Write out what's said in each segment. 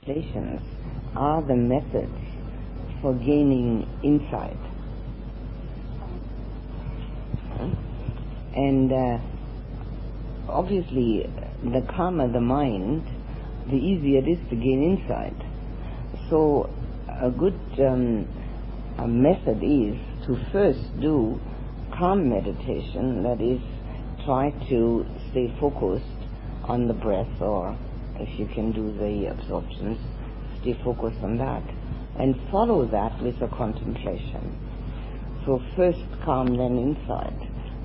contemplations are the methods for gaining insight. And obviously, the calmer the mind, the easier it is to gain insight. So a good method is to first do calm meditation, that is, try to stay focused on the breath, or if you can do the absorptions, stay focused on that, and follow that with a contemplation. So first calm, then insight.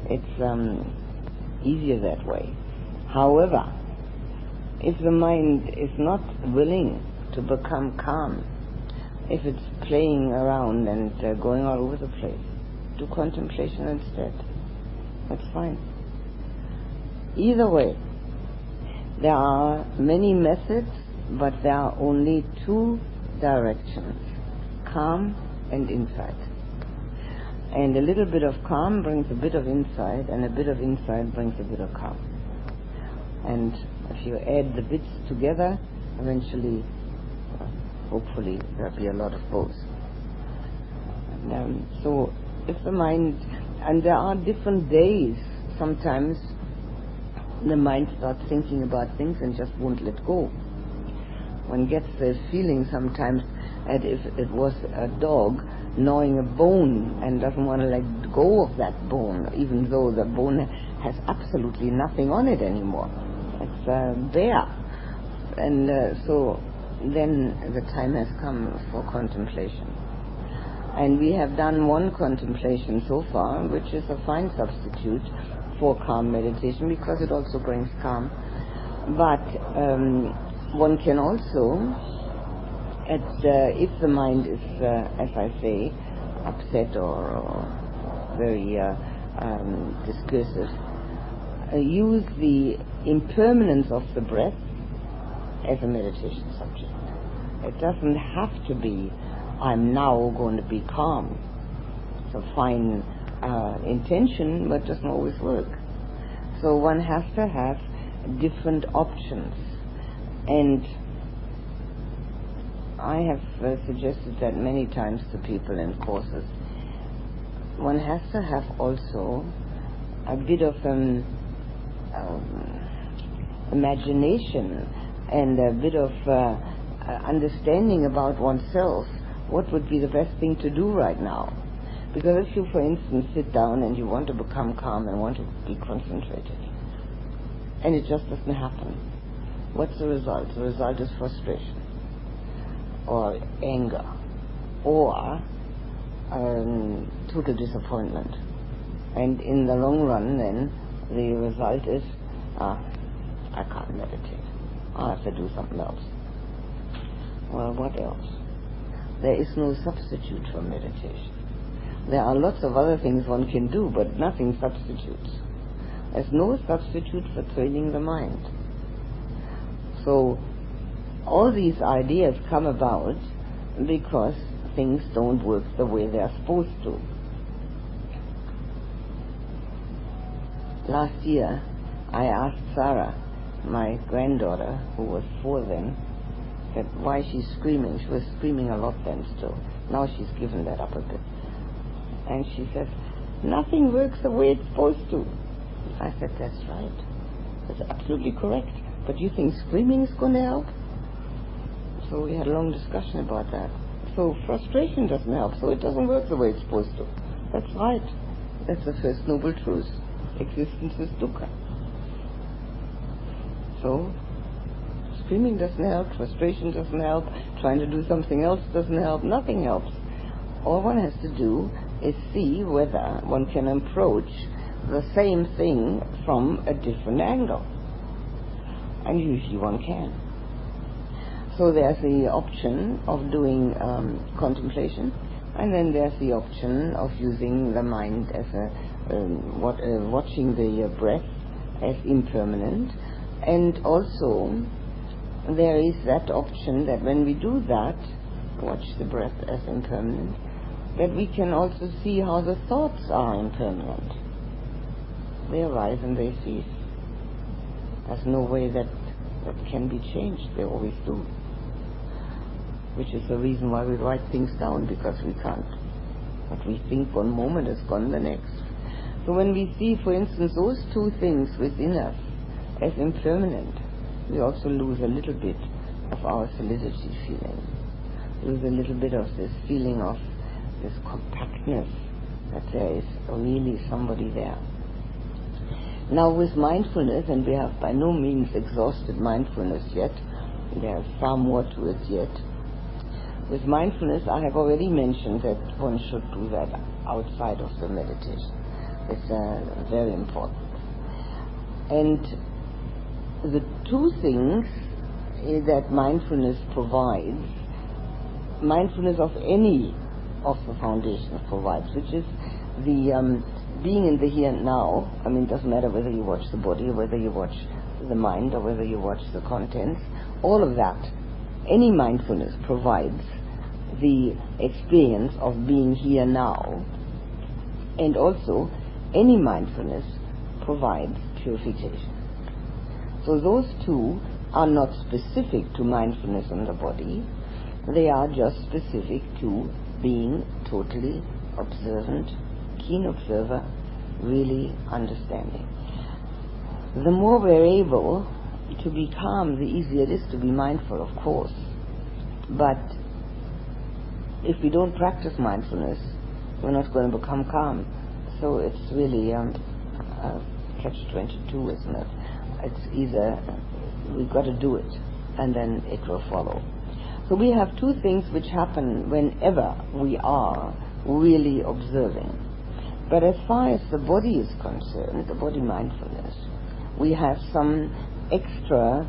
It's easier that way. However, if the mind is not willing to become calm, if it's playing around and going all over the place, do contemplation instead. That's fine. Either way, there are many methods, but there are only two directions: calm and insight. And a little bit of calm brings a bit of insight, and a bit of insight brings a bit of calm. And if you add the bits together, eventually, hopefully, there'll be a lot of both. And, so if the mind, and there are different days, sometimes the mind starts thinking about things and just won't let go. One gets the feeling sometimes as if it was a dog gnawing a bone and doesn't want to let go of that bone, even though the bone has absolutely nothing on it anymore. It's bare. And so then the time has come for contemplation. And we have done one contemplation so far, which is a fine substitute for calm meditation, because it also brings calm. But one can also, if the mind is, as I say, upset or very discursive, use the impermanence of the breath as a meditation subject. It doesn't have to be, I'm now going to be calm. It's a fine intention, but doesn't always work. So one has to have different options. And I have suggested that many times to people in courses. One has to have also a bit of imagination and a bit of understanding about oneself. What would be the best thing to do right now? Because if you, for instance, sit down and you want to become calm and want to be concentrated, and it just doesn't happen, what's the result? The result is frustration, or anger, or total disappointment. And in the long run, then, the result is, I can't meditate. I'll have to do something else. Well, what else? There is no substitute for meditation. There are lots of other things one can do, but nothing substitutes. There's no substitute for training the mind. So all these ideas come about because things don't work the way they are supposed to. Last year, I asked Sarah, my granddaughter, who was 4 then, that why she's screaming. She was screaming a lot then still. Now she's given that up a bit. And she said, nothing works the way it's supposed to. I said, that's right. That's absolutely correct. But you think screaming is going to help? So we had a long discussion about that. So frustration doesn't help, so it doesn't work the way it's supposed to. That's right. That's the first noble truth. Existence is dukkha. So screaming doesn't help, frustration doesn't help, trying to do something else doesn't help, nothing helps. All one has to do is see whether one can approach the same thing from a different angle. And usually one can. So there's the option of doing contemplation, and then there's the option of using the mind as watching the breath as impermanent. And also there is that option that when we do that, watch the breath as impermanent, that we can also see how the thoughts are impermanent. They arise and they cease. There's no way that can be changed. They always do. which is the reason why we write things down, because we can't. What we think one moment is gone the next. So when we see, for instance, those two things within us as impermanent, we also lose a little bit of our solidity feeling, lose a little bit of this feeling of this compactness, that there is really somebody there. Now with mindfulness, and we have by no means exhausted mindfulness yet, there's far more to it yet. With mindfulness, I have already mentioned that one should do that outside of the meditation. It's very important. And the two things that mindfulness provides, mindfulness of any of the foundations provides, which is the being in the here and now. I mean, it doesn't matter whether you watch the body, or whether you watch the mind, or whether you watch the contents. All of that, any mindfulness provides the experience of being here now, and also any mindfulness provides purification. So those two are not specific to mindfulness on the body, they are just specific to being totally observant, keen observer, really understanding. The more we're able to be calm, the easier it is to be mindful, of course. But if we don't practice mindfulness, we're not going to become calm. So it's really catch-22, isn't it? It's either we've got to do it, and then it will follow. So we have two things which happen whenever we are really observing. But as far as the body is concerned, the body mindfulness, we have some extra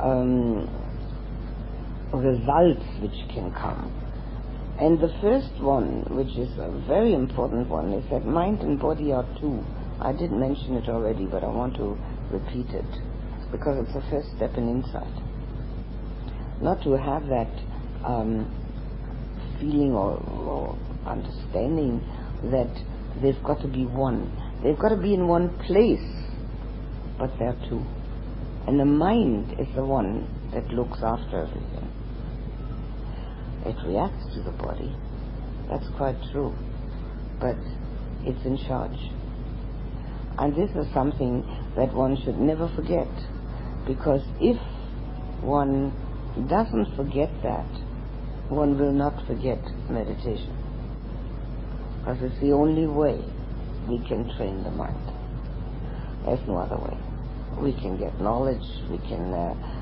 results which can come. And the first one, which is a very important one, is that mind and body are two. I did mention it already, but I want to repeat it, because it's the first step in insight. Not to have that feeling or understanding that they've got to be one. They've got to be in one place, but they're two. And the mind is the one that looks after everything. It reacts to the body, that's quite true, but it's in charge. And this is something that one should never forget, because if one doesn't forget that, one will not forget meditation, because it's the only way we can train the mind. There's no other way. We can get knowledge, we can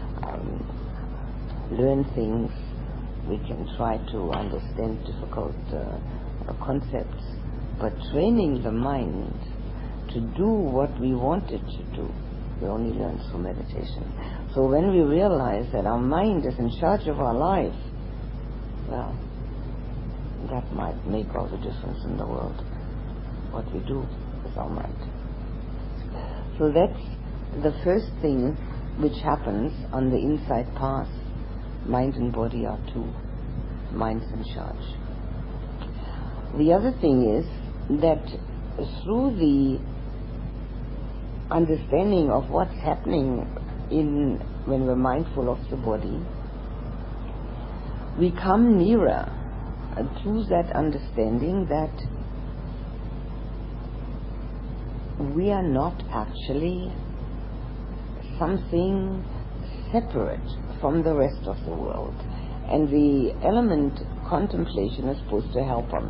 learn things, we can try to understand difficult concepts, but training the mind to do what we want it to do, we only learn through meditation. So when we realize that our mind is in charge of our life, well, that might make all the difference in the world, what we do with our mind. So that's the first thing which happens on the inside path. Mind and body are two. Mind's in charge. The other thing is that through the understanding of what's happening when we're mindful of the body, we come nearer to that understanding that we are not actually something separate from the rest of the world. And the element contemplation is supposed to help on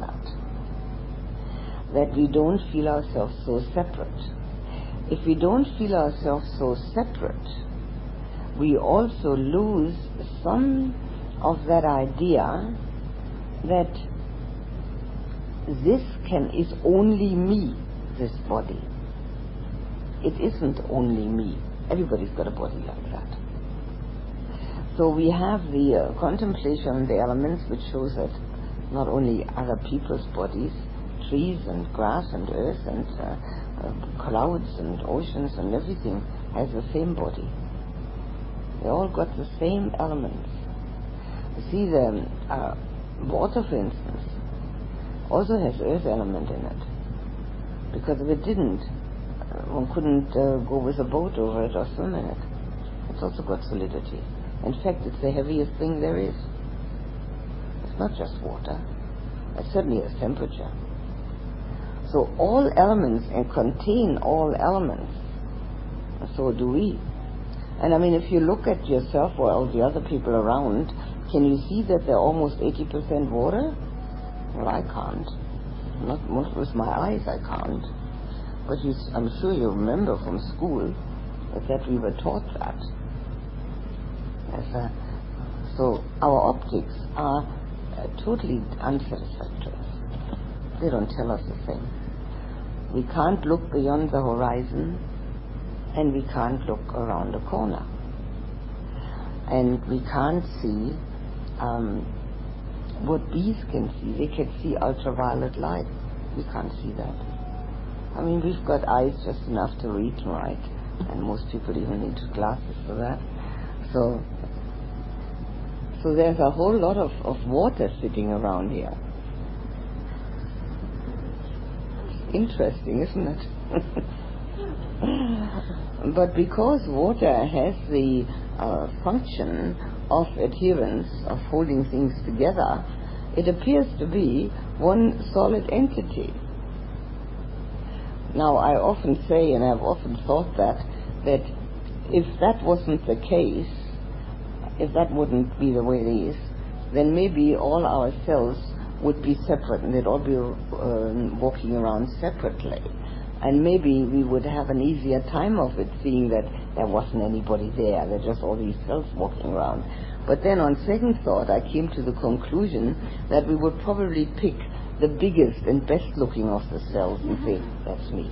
that we don't feel ourselves so separate. If we don't feel ourselves so separate, we also lose some of that idea that this is only me, this body. It isn't only me. Everybody's got a body like that. So we have the contemplation on the elements, which shows that not only other people's bodies, trees and grass and earth and clouds and oceans and everything has the same body. They all got the same elements. You see, the water, for instance, also has earth element in it. Because if it didn't, one couldn't go with a boat over it or swim in it. It's also got solidity. In fact, it's the heaviest thing there is. not just water. It certainly has temperature. So all elements and contain all elements. So do we. And I mean, if you look at yourself or all the other people around, can you see that they're almost 80% water? Well, I can't. Not with my eyes, I can't. But I'm sure you remember from school that we were taught that. So our optics are totally unsatisfactory. They don't tell us the thing. We can't look beyond the horizon, and we can't look around the corner. And we can't see what bees can see. They can see ultraviolet light. We can't see that. I mean, we've got eyes just enough to read and write, and most people even need glasses for that. So there's a whole lot of water sitting around here. Interesting, isn't it? But because water has the function of adherence, of holding things together, it appears to be one solid entity. Now, I often say, and I've often thought that if that wasn't the case, if that wouldn't be the way it is, then maybe all our cells would be separate and they'd all be walking around separately. And maybe we would have an easier time of it, seeing that there wasn't anybody there, there are just all these cells walking around. But then on second thought, I came to the conclusion that we would probably pick the biggest and best looking of the cells and say, that's me.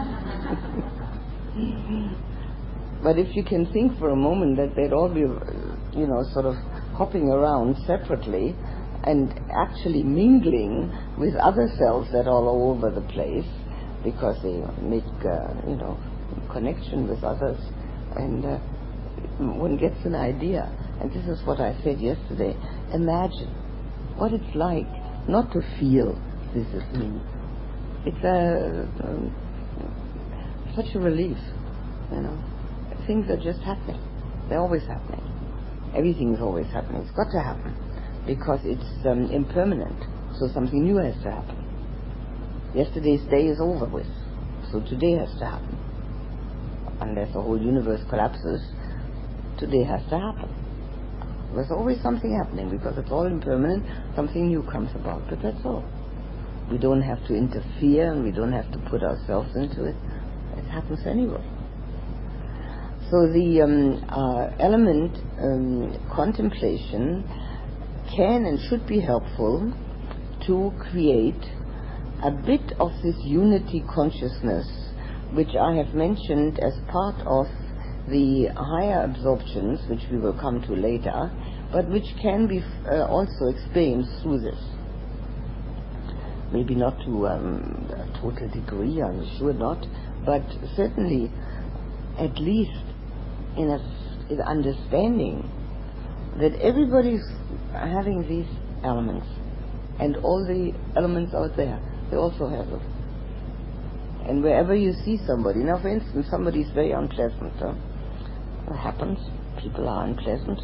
But if you can think for a moment that they'd all be, sort of hopping around separately and actually mingling with other cells that are all over the place, because they make, connection with others, and one gets an idea. And this is what I said yesterday. Imagine what it's like not to feel this is me. It's such a relief, Things are just happening. They're always happening. Everything is always happening. It's got to happen because it's impermanent. So something new has to happen. Yesterday's day is over with, so today has to happen. Unless the whole universe collapses, today has to happen. There's always something happening because it's all impermanent. Something new comes about, but that's all. We don't have to interfere and we don't have to put ourselves into it. It happens anyway. So the element contemplation can and should be helpful to create a bit of this unity consciousness, which I have mentioned as part of the higher absorptions, which we will come to later, but which can be also experienced through this. Maybe not to a total degree, I'm sure not, but certainly at least in understanding that everybody's having these elements, and all the elements out there, they also have them. And wherever you see somebody, now for instance, somebody's very unpleasant, it happens, people are unpleasant,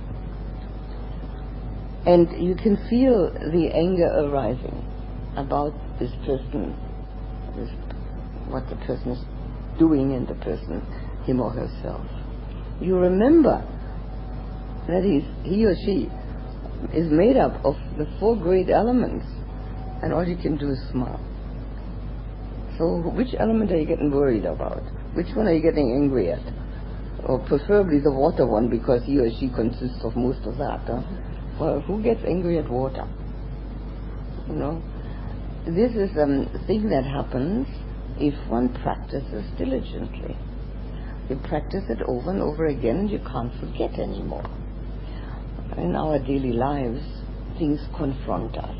and you can feel the anger arising about this person, what the person is doing and the person, him or herself. You remember that he or she is made up of the four great elements, and all you can do is smile. So which element are you getting worried about? Which one are you getting angry at? Or preferably the water one, because he or she consists of most of that. Well, who gets angry at water? This is a thing that happens if one practices diligently. You practice it over and over again and you can't forget anymore. In our daily lives, things confront us.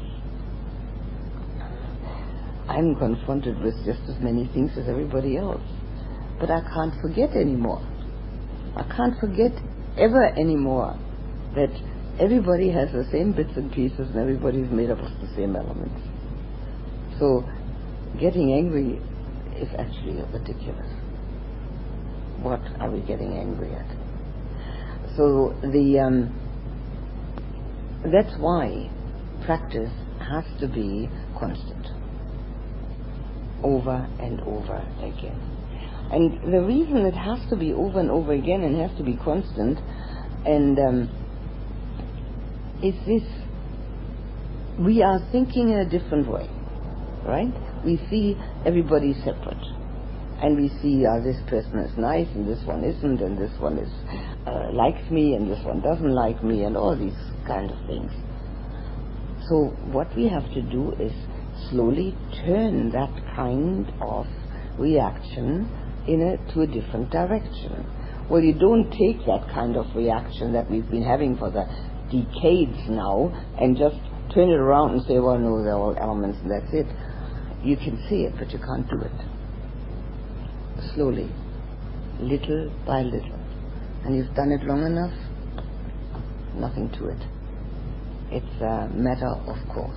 I'm confronted with just as many things as everybody else. But I can't forget anymore. I can't forget ever anymore that everybody has the same bits and pieces and everybody's made up of the same elements. So getting angry is actually ridiculous. What are we getting angry at? So that's why practice has to be constant, over and over again. And the reason it has to be over and over again and has to be constant and is this: we are thinking in a different way, right? We see everybody separate, and we see this person is nice and this one isn't, and this one is likes me and this one doesn't like me, and all these kind of things. So what we have to do is slowly turn that kind of reaction to a different direction. Well, you don't take that kind of reaction that we've been having for the decades now and just turn it around and say, well, no, they're all elements and that's it. You can see it, but you can't do it. Slowly, little by little. And you've done it long enough, nothing to it. It's a matter of course.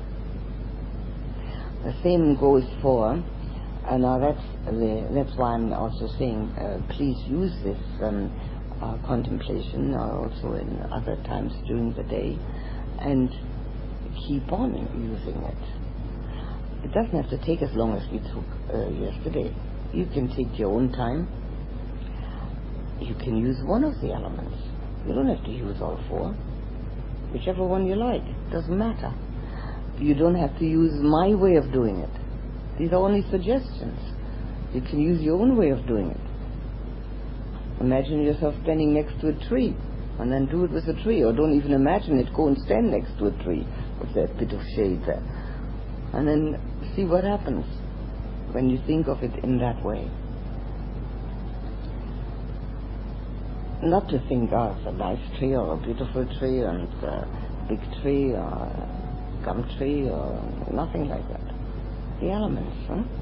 The same goes for, now that's why I'm also saying, please use this contemplation also in other times during the day, and keep on using it. It doesn't have to take as long as we took yesterday. You can take your own time. You can use one of the elements. You don't have to use all four. Whichever one you like, doesn't matter. You don't have to use my way of doing it. These are only suggestions. You can use your own way of doing it. Imagine yourself standing next to a tree, and then do it with a tree. Or don't even imagine it, go and stand next to a tree with that bit of shade there. And then see what happens when you think of it in that way. Not to think, it's a nice tree or a beautiful tree and a big tree or a gum tree or nothing like that. The elements.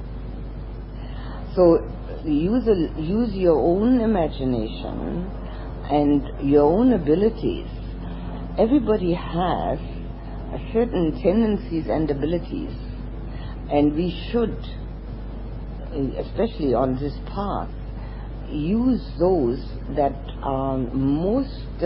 So use your own imagination and your own abilities. Everybody has certain tendencies and abilities, and we should, especially on this path, use those that are most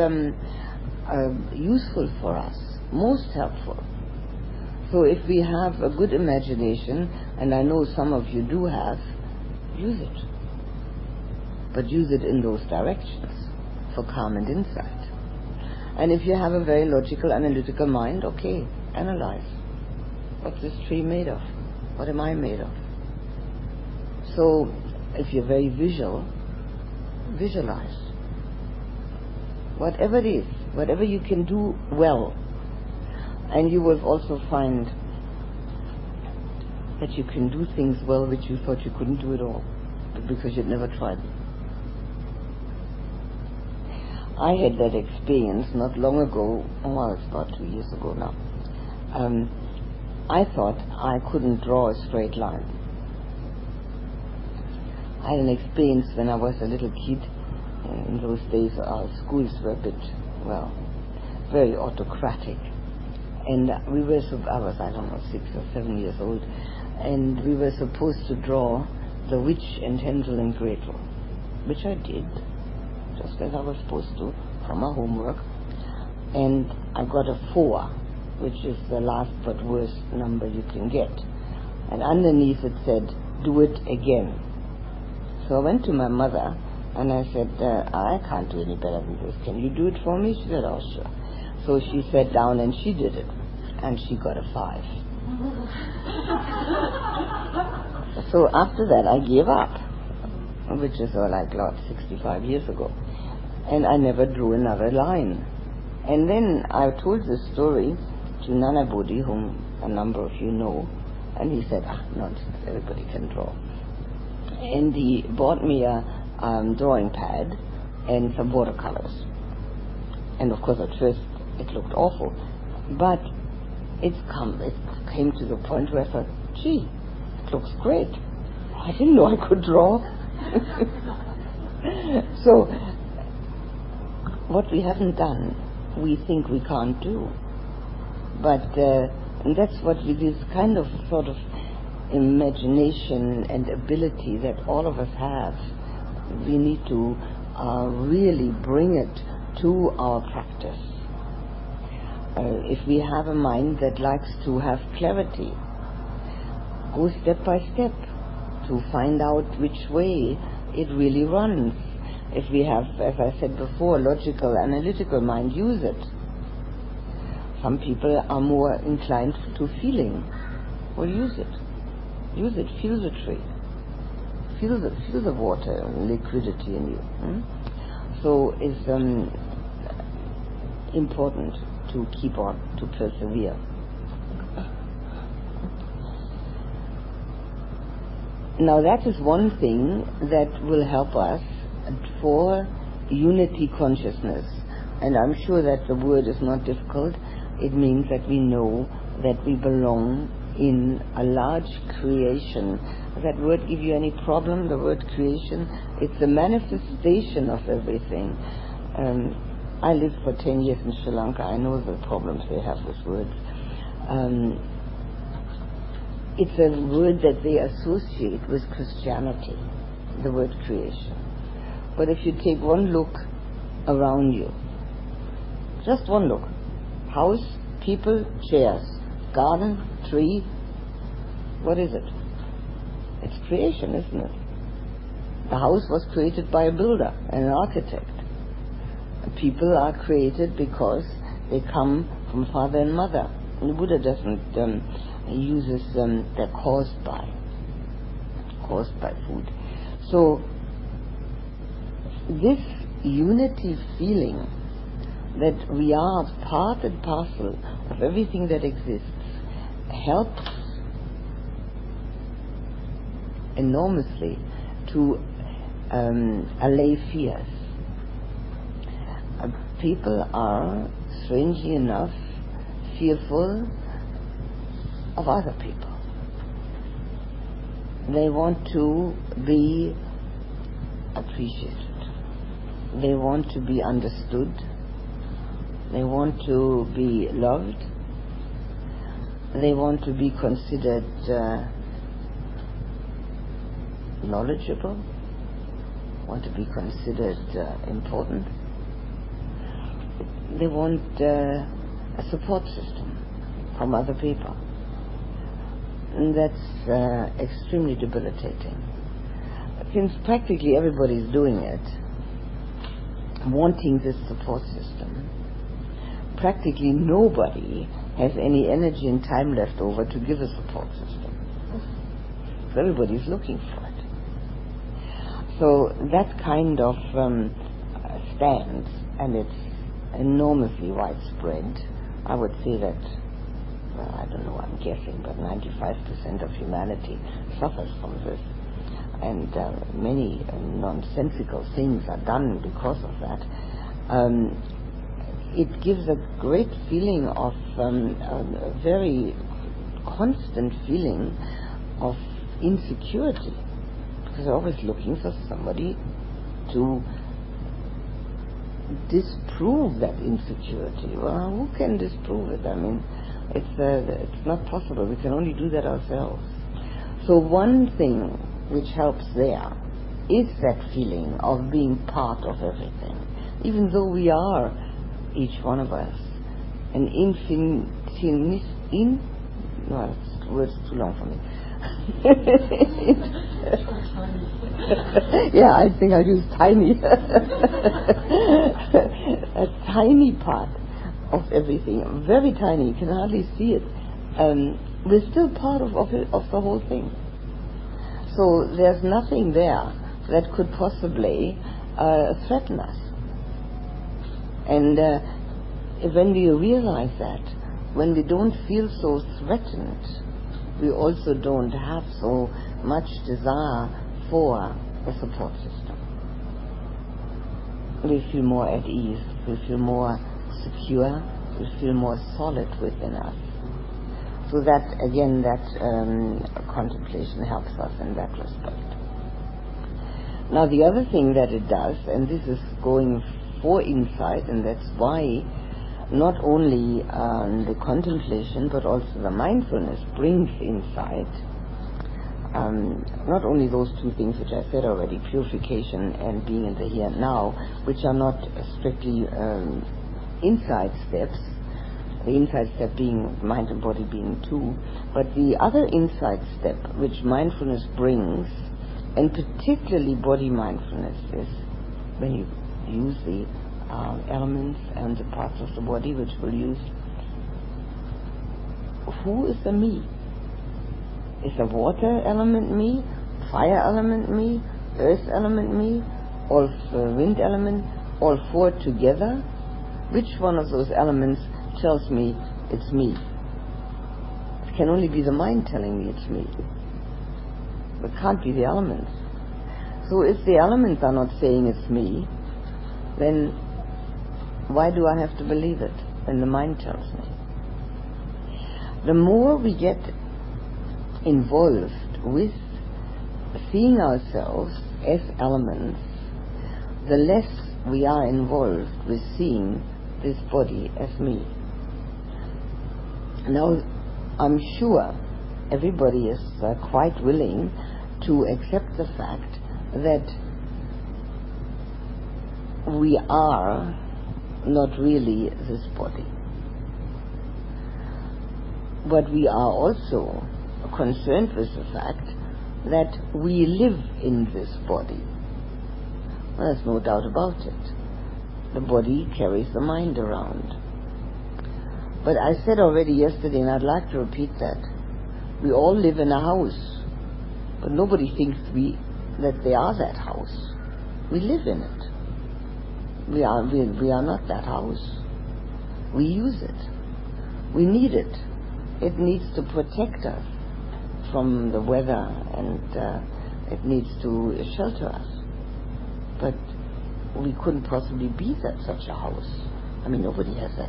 useful for us, most helpful. So if we have a good imagination, and I know some of you do have, use it. But use it in those directions for calm and insight. And if you have a very logical, analytical mind, okay, analyze. What's this tree made of? What am I made of? So if you're very visual, visualize. Whatever it is, whatever you can do well. And you will also find that you can do things well which you thought you couldn't do at all, because you'd never tried them. I had that experience not long ago, it's about 2 years ago now. I thought I couldn't draw a straight line. I had an experience when I was a little kid. In those days our schools were a bit, very autocratic. And we were, I was, 6 or 7 years old, and we were supposed to draw the witch and Hansel and Gretel, which I did, just as I was supposed to, from my homework. And I got a 4, which is the last but worst number you can get. And underneath it said, do it again. So I went to my mother, and I said, I can't do any better than this. Can you do it for me? She said, oh, sure. So she sat down and she did it, and she got a 5. So after that I gave up, which is 65 years ago, and I never drew another line. And then I told this story to Nana Bodhi, whom a number of you know, and he said, nonsense, everybody can draw. And he bought me a drawing pad and some watercolors. And of course at first it looked awful, but it came to the point where I thought, gee, it looks great. I didn't know I could draw. So what we haven't done, we think we can't do. But and that's what this kind of sort of imagination and ability that all of us have. We need to really bring it to our practice. If we have a mind that likes to have clarity, go step by step to find out which way it really runs. If we have, as I said before, logical, analytical mind, use it. Some people are more inclined to feeling. Well, use it. Use it. Feel the tree. Feel the water, liquidity in you. So it's important to keep on, to persevere. Now that is one thing that will help us for unity consciousness. And I'm sure that the word is not difficult. It means that we know that we belong in a large creation. Does that word give you any problem, the word creation? It's a manifestation of everything. I lived for 10 years in Sri Lanka. I know the problems they have with words. It's a word that they associate with Christianity, the word creation. But if you take one look around you, just one look, house, people, chairs, garden, tree, what is it? It's creation, isn't it? The house was created by a builder and an architect. People are created because they come from father and mother. And the Buddha doesn't uses they're caused by food. So this unity feeling that we are part and parcel of everything that exists helps enormously to allay fears. People are, strangely enough, fearful of other people. They want to be appreciated. They want to be understood. They want to be loved. They want to be considered knowledgeable. Want to be considered important. They want a support system from other people. And that's extremely debilitating. Since practically everybody is doing it, wanting this support system, practically nobody has any energy and time left over to give a support system. So everybody's looking for it. So that kind of stands, and it's enormously widespread. I would say that, well, I don't know, I'm guessing, but 95% of humanity suffers from this. And many nonsensical things are done because of that. It gives a great feeling of, a very constant feeling of insecurity. Because they're always looking for somebody to disprove that insecurity. Well, who can disprove it? I mean, it's not possible. We can only do that ourselves. So one thing which helps there is that feeling of being part of everything. Even though we are, each one of us, an no, this word's too long for me. Yeah, I think I'll use tiny. A tiny part of everything, very tiny, you can hardly see it. We're still part of the whole thing. So there's nothing there that could possibly threaten us. And when we realize that, when we don't feel so threatened, we also don't have so much desire for a support system. We feel more at ease, we feel more secure, we feel more solid within us. So that, again, that contemplation helps us in that respect. Now the other thing that it does, and this is going for insight, and that's why not only the contemplation but also the mindfulness brings insight. Not only those two things which I said already, purification and being in the here and now, which are not strictly insight steps, The inside step being mind and body being two. But the other inside step which mindfulness brings, and particularly body mindfulness, is when you use the elements and the parts of the body which will use. Who is the me? Is the water element me? Fire element me? Earth element me? All wind element? All four together? Which one of those elements tells me it's me? It can only be the mind telling me it's me. It can't be the elements. So if the elements are not saying it's me, then why do I have to believe it when the mind tells me? The more we get involved with seeing ourselves as elements, the less we are involved with seeing this body as me. Now, I'm sure everybody is quite willing to accept the fact that we are not really this body. But we are also concerned with the fact that we live in this body. Well, there's no doubt about it. The body carries the mind around. But I said already yesterday, and I'd like to repeat that, we all live in a house, but nobody thinks that they are that house. We live in it. We are not that house. We use it. We need it. It needs to protect us from the weather, and it needs to shelter us. But we couldn't possibly be such a house. I mean, nobody has that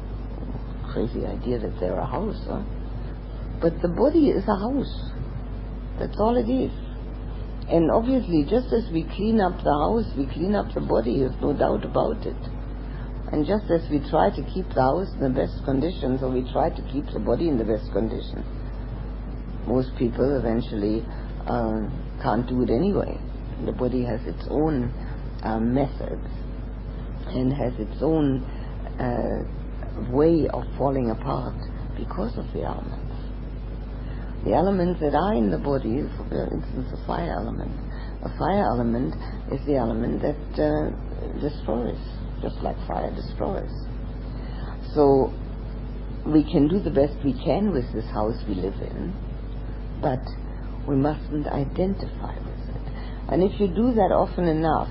crazy idea that they're a house, huh? But the body is a house. That's all it is. And obviously, just as we clean up the house, we clean up the body, there's no doubt about it. And just as we try to keep the house in the best conditions, or we try to keep the body in the best conditions, most people eventually can't do it anyway. The body has its own methods and has its own way of falling apart because of the elements. The elements that are in the body, for instance, the fire element. A fire element is the element that destroys, just like fire destroys. So we can do the best we can with this house we live in, but we mustn't identify with it. And if you do that often enough,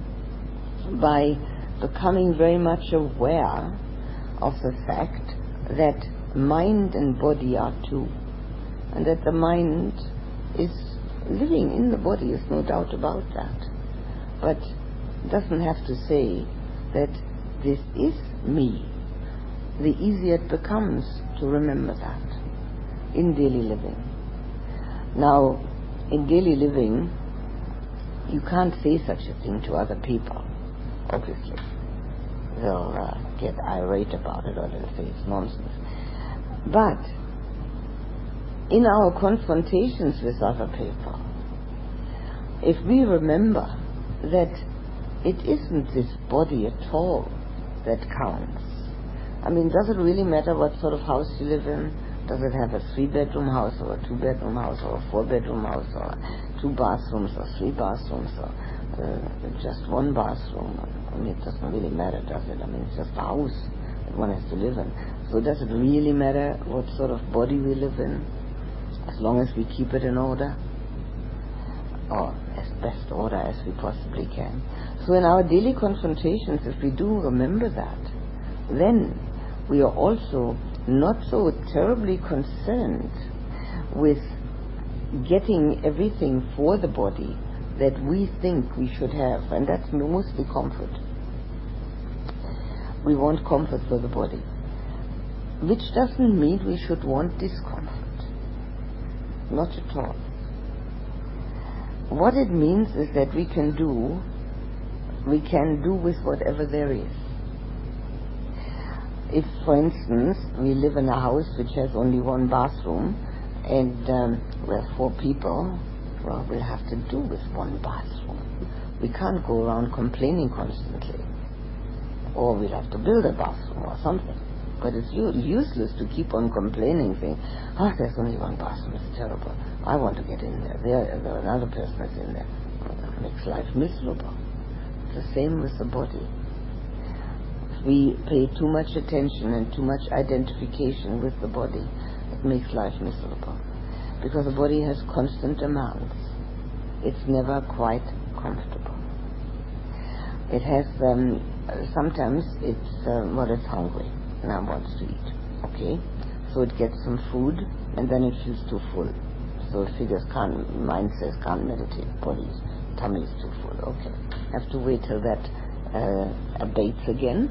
by becoming very much aware of the fact that mind and body are two, and that the mind is living in the body, is no doubt about that, but doesn't have to say that this is me, the easier it becomes to remember that in daily living. Now, in daily living, you can't say such a thing to other people, obviously. They'll get irate about it, or they'll say it's nonsense. But in our confrontations with other people, if we remember that it isn't this body at all that counts. I mean, does it really matter what sort of house you live in? Does it have a 3-bedroom house, or a 2-bedroom house, or a 4-bedroom house, or 2 bathrooms, or 3 bathrooms, or just 1 bathroom? I mean, it doesn't really matter, does it? I mean, it's just a house that one has to live in. So does it really matter what sort of body we live in, as long as we keep it in order, or as best order as we possibly can? So in our daily confrontations, if we do remember that, then we are also not so terribly concerned with getting everything for the body that we think we should have, and that's mostly comfort. We want comfort for the body, which doesn't mean we should want discomfort. Not at all. What it means is that we can do with whatever there is. If, for instance, we live in a house which has only 1 bathroom, and we're 4 people, well, we'll have to do with 1 bathroom. We can't go around complaining constantly. Or we'll have to build a bathroom or something. But it's useless to keep on complaining, saying, there's only one bathroom, it's terrible. I want to get in there. There another person is in there. That makes life miserable. It's the same with the body. If we pay too much attention and too much identification with the body, it makes life miserable. Because the body has constant demands. It's never quite comfortable. It has, sometimes it's hungry. Now wants to eat. Okay? So it gets some food and then it feels too full. So mind says can't meditate. Body's tummy is too full. Okay. Have to wait till that abates again.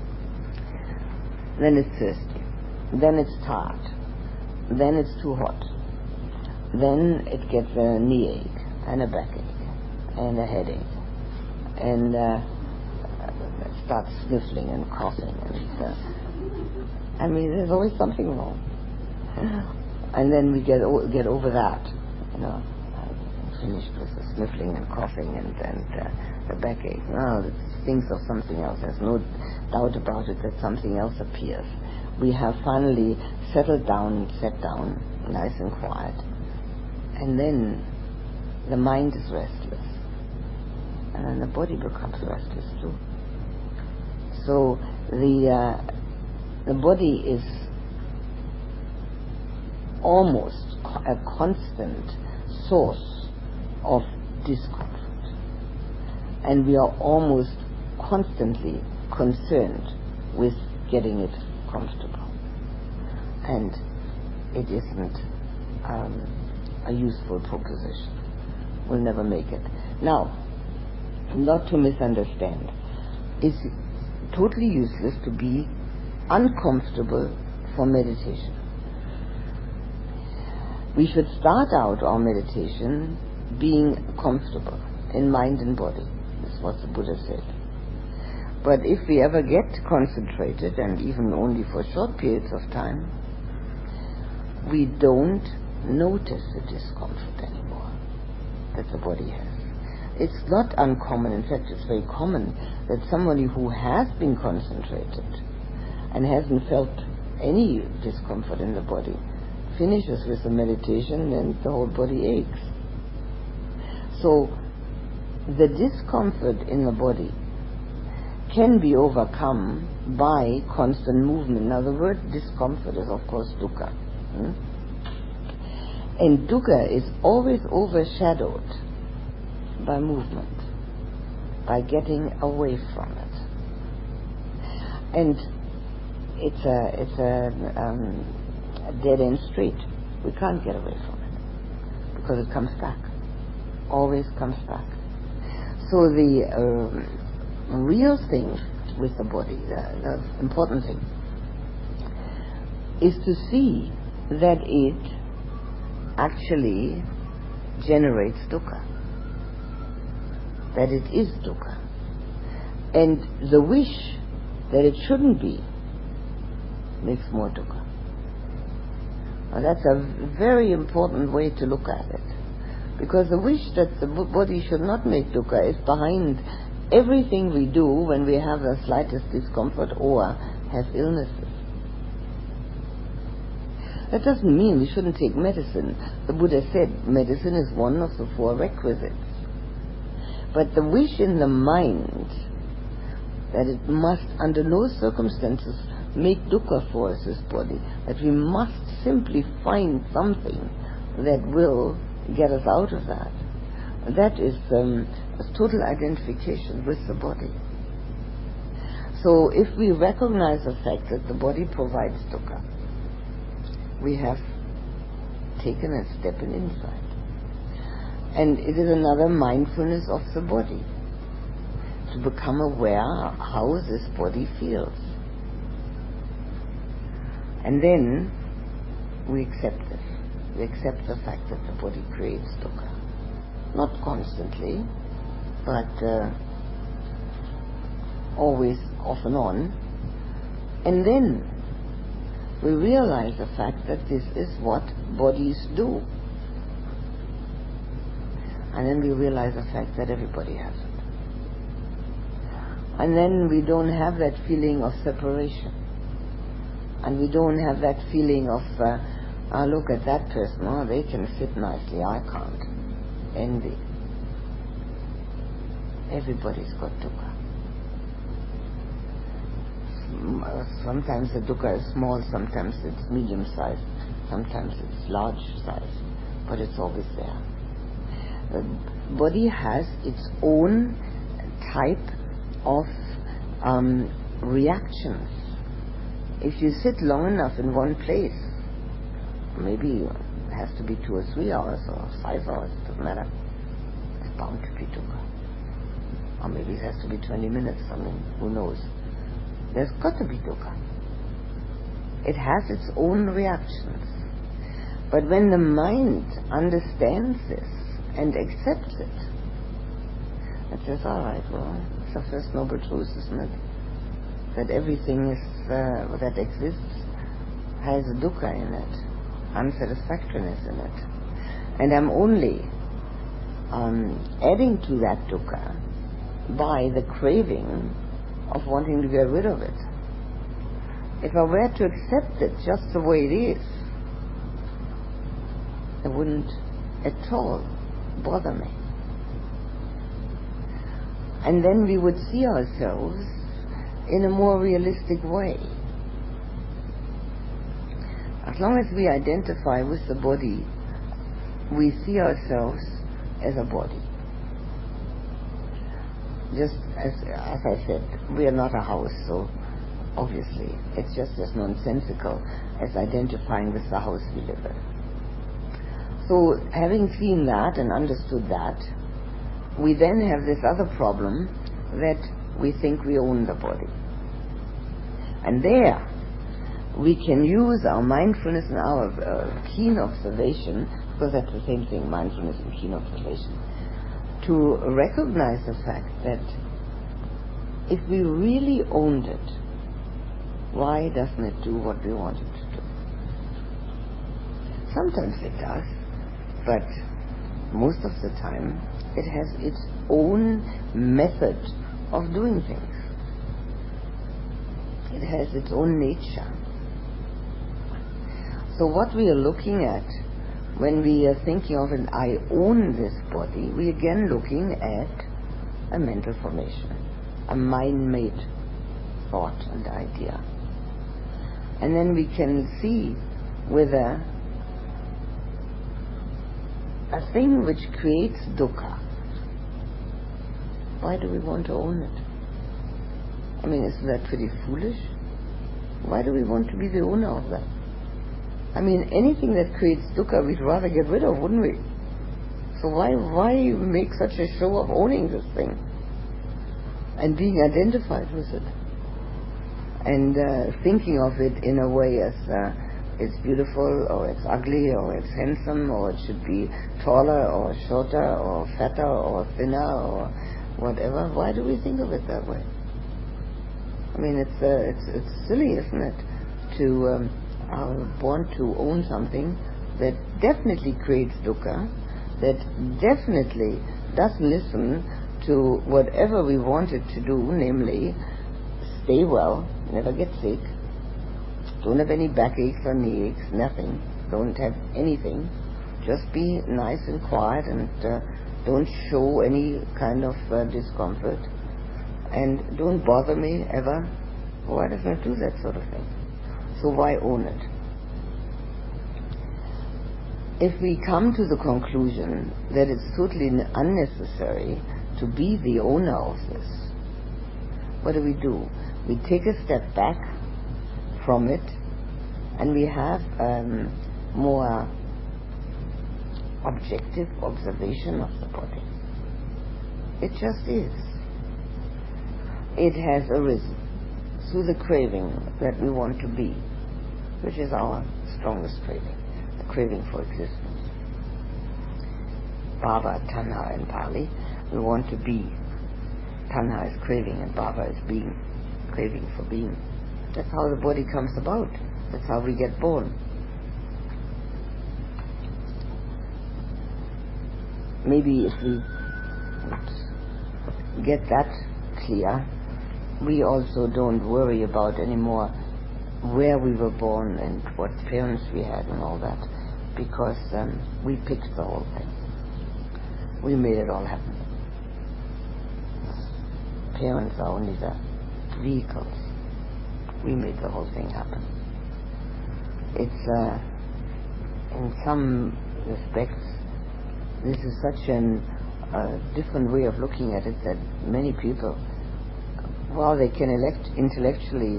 Then it's thirsty. Then it's tired. Then it's too hot. Then it gets a knee ache and a backache and a headache and starts sniffling and coughing and there's always something wrong. And then we get over that, finished with the sniffling and coughing and the backache. Now it thinks of something else. There's no doubt about it that something else appears. We have finally settled down and sat down, nice and quiet. And then the mind is restless. And then the body becomes restless too. So the body is almost a constant source of discomfort. And we are almost constantly concerned with getting it comfortable. And it isn't a useful proposition. We'll never make it. Now, not to misunderstand, it's totally useless to be uncomfortable for meditation. We should start out our meditation being comfortable in mind and body. That's what the Buddha said. But if we ever get concentrated, and even only for short periods of time, we don't notice the discomfort anymore that the body has. It's not uncommon, in fact it's very common, that somebody who has been concentrated and hasn't felt any discomfort in the body finishes with the meditation and the whole body aches. So the discomfort in the body can be overcome by constant movement. Now the word discomfort is of course dukkha. And dukkha is always overshadowed by movement, by getting away from it. And it's a dead-end street. We can't get away from it because it comes back, always comes back. So the real thing with the body, the important thing, is to see that it actually generates dukkha, that it is dukkha, and the wish that it shouldn't be makes more dukkha. Now that's a very important way to look at it, because the wish that the body should not make dukkha is behind everything we do when we have the slightest discomfort or have illnesses. That doesn't mean we shouldn't take medicine. The Buddha said medicine is one of the 4 requisites. But the wish in the mind that it must under no circumstances make dukkha for us, this body, that we must simply find something that will get us out of that. That is a total identification with the body. So if we recognize the fact that the body provides dukkha, we have taken a step in insight. And it is another mindfulness of the body, to become aware how this body feels. And then we accept this. We accept the fact that the body creates dukkha. Not constantly, but always off and on. And then we realize the fact that this is what bodies do. And then we realize the fact that everybody has it. And then we don't have that feeling of separation. And we don't have that feeling of, look at that person, oh, they can sit nicely, I can't. Envy. Everybody's got dukkha. Sometimes the dukkha is small, sometimes it's medium sized, sometimes it's large size, but it's always there. The body has its own type of reactions. If you sit long enough in one place, maybe it has to be 2 or 3 hours or 5 hours, it doesn't matter. It's bound to be dukkha. Or maybe it has to be 20 minutes, who knows. There's got to be dukkha. It has its own reactions. But when the mind understands this and accepts it, it says, all right, well, it's the first noble truth, isn't it? That everything that exists has a dukkha in it, unsatisfactoriness in it. And I'm only adding to that dukkha by the craving of wanting to get rid of it. If I were to accept it just the way it is, it wouldn't at all bother me. And then we would see ourselves in a more realistic way. As long as we identify with the body, we see ourselves as a body. Just as I said, we are not a house, so obviously it's just as nonsensical as identifying with the house we live in. So having seen that and understood that, we then have this other problem that we think we own the body. And there we can use our mindfulness and our keen observation, because that's the same thing, mindfulness and keen observation, to recognize the fact that if we really owned it, why doesn't it do what we want it to do? Sometimes it does, but most of the time it has its own method of doing things. It has its own nature. So what we are looking at when we are thinking of an I own this body, we are again looking at a mental formation, a mind-made thought and idea. And then we can see whether a thing which creates dukkha, why do we want to own it? I mean, isn't that pretty foolish? Why do we want to be the owner of that? I mean, anything that creates dukkha we'd rather get rid of, wouldn't we? So why make such a show of owning this thing and being identified with it and thinking of it in a way as it's beautiful or it's ugly or it's handsome or it should be taller or shorter or fatter or thinner or whatever? Why do we think of it that way? I mean, it's silly, isn't it, to want to own something that definitely creates dukkha, that definitely doesn't listen to whatever we want it to do, namely stay well, never get sick, don't have any backaches or knee aches, nothing, don't have anything, just be nice and quiet and don't show any kind of discomfort and don't bother me ever. Why doesn't it do that sort of thing? So why own it? If we come to the conclusion that it's totally unnecessary to be the owner of this, what do? We take a step back from it and we have more objective observation of the body. It just is. It has arisen through the craving that we want to be, which is our strongest craving, the craving for existence. Bhava, tanha in Pali, we want to be. Tanha is craving and bhava is being, craving for being. That's how the body comes about. That's how we get born. Maybe if we get that clear, we also don't worry about anymore where we were born and what parents we had and all that, because we picked the whole thing. We made it all happen. Parents are only the vehicles. We made the whole thing happen. It's, in some respects, this is such a different way of looking at it that many people, while they can intellectually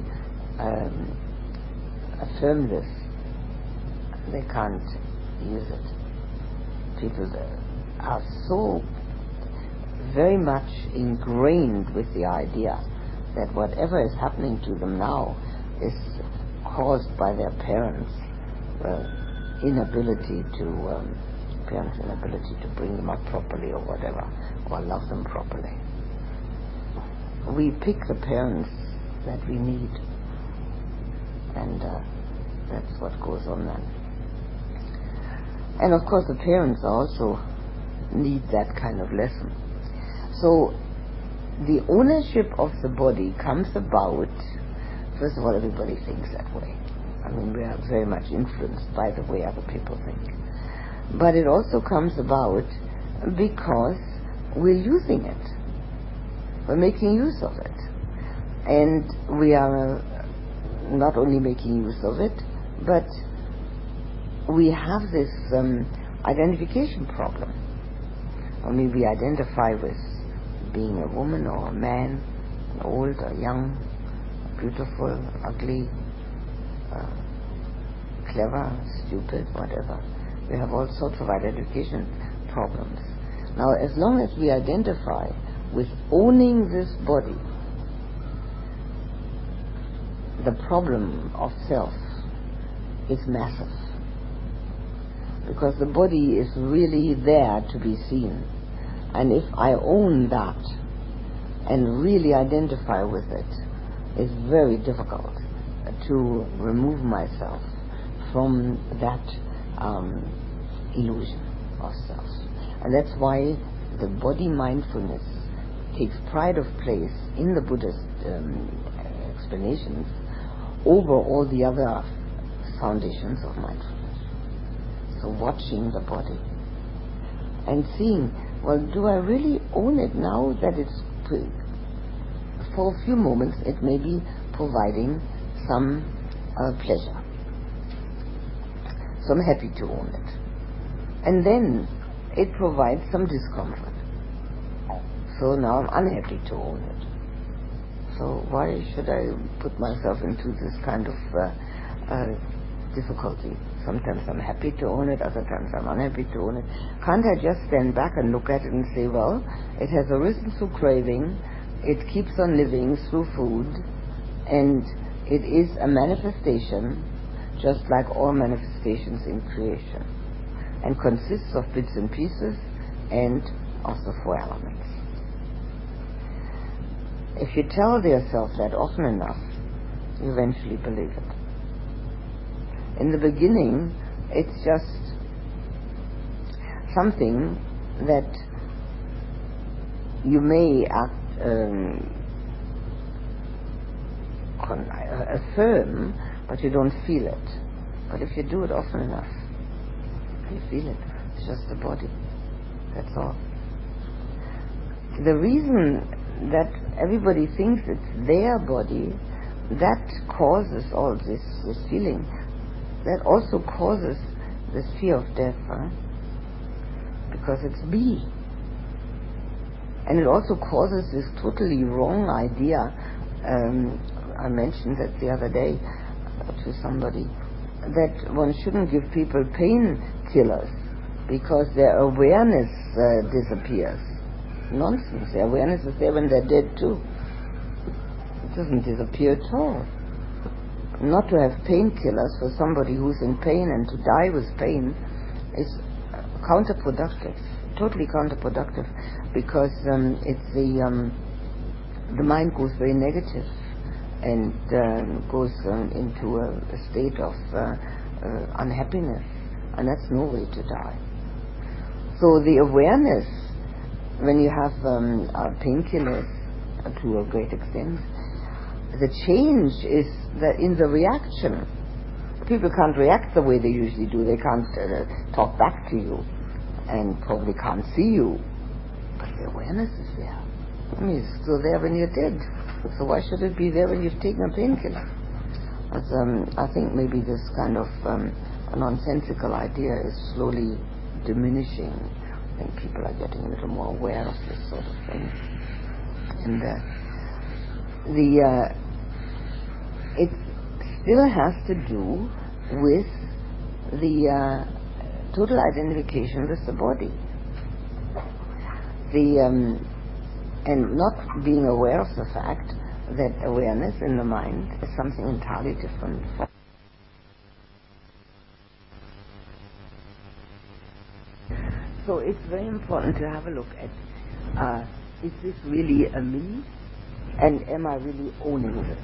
affirm this, they can't use it. People are so very much ingrained with the idea that whatever is happening to them now is caused by their parents' inability to bring them up properly or whatever, or love them properly. We pick the parents that we need, and that's what goes on then. And of course the parents also need that kind of lesson. So the ownership of the body comes about, first of all, everybody thinks that way. I mean, we are very much influenced by the way other people think. But it also comes about because we're using it. We're making use of it. And we are not only making use of it, but we have this identification problem. Only we identify with being a woman or a man, old or young, beautiful, ugly, clever, stupid, whatever. We have all sorts of identification problems. Now, as long as we identify with owning this body, the problem of self is massive. Because the body is really there to be seen. And if I own that and really identify with it, it's very difficult to remove myself from that illusion of self. And that's why the body mindfulness takes pride of place in the Buddhist explanations over all the other foundations of mindfulness. So watching the body and seeing, well, do I really own it now that it's, for a few moments, it may be providing some pleasure. So I'm happy to own it. And then it provides some discomfort. So now I'm unhappy to own it. So why should I put myself into this kind of difficulty? Sometimes I'm happy to own it, other times I'm unhappy to own it. Can't I just stand back and look at it and say, well, it has arisen through craving, it keeps on living through food, and it is a manifestation, just like all manifestations in creation, and consists of bits and pieces and of the four elements. If you tell yourself that often enough, you eventually believe it. In the beginning, it's just something that you may affirm, but you don't feel it. But if you do it often enough, you feel it. It's just the body. That's all. The reason that everybody thinks it's their body, that causes all this feeling. That also causes this fear of death, because it's me. And it also causes this totally wrong idea. I mentioned that the other day to somebody, that one shouldn't give people painkillers because their awareness disappears. Nonsense. Their awareness is there when they're dead too. It doesn't disappear at all. Not to have painkillers for somebody who's in pain and to die with pain is counterproductive, totally counterproductive, because it's the mind goes very negative and goes into a state of unhappiness, and that's no way to die. So the awareness, when you have painkillers to a great extent, the change is that in the reaction, people can't react the way they usually do. They can't talk back to you and probably can't see you. But the awareness is there. I mean, it's still there when you're dead. So why should it be there when you've taken a painkiller? I think maybe this kind of a nonsensical idea is slowly diminishing. I think people are getting a little more aware of this sort of thing. And it still has to do with the total identification with the body. And not being aware of the fact that awareness in the mind is something entirely different. So it's very important to have a look at, is this really a me? And am I really owning this?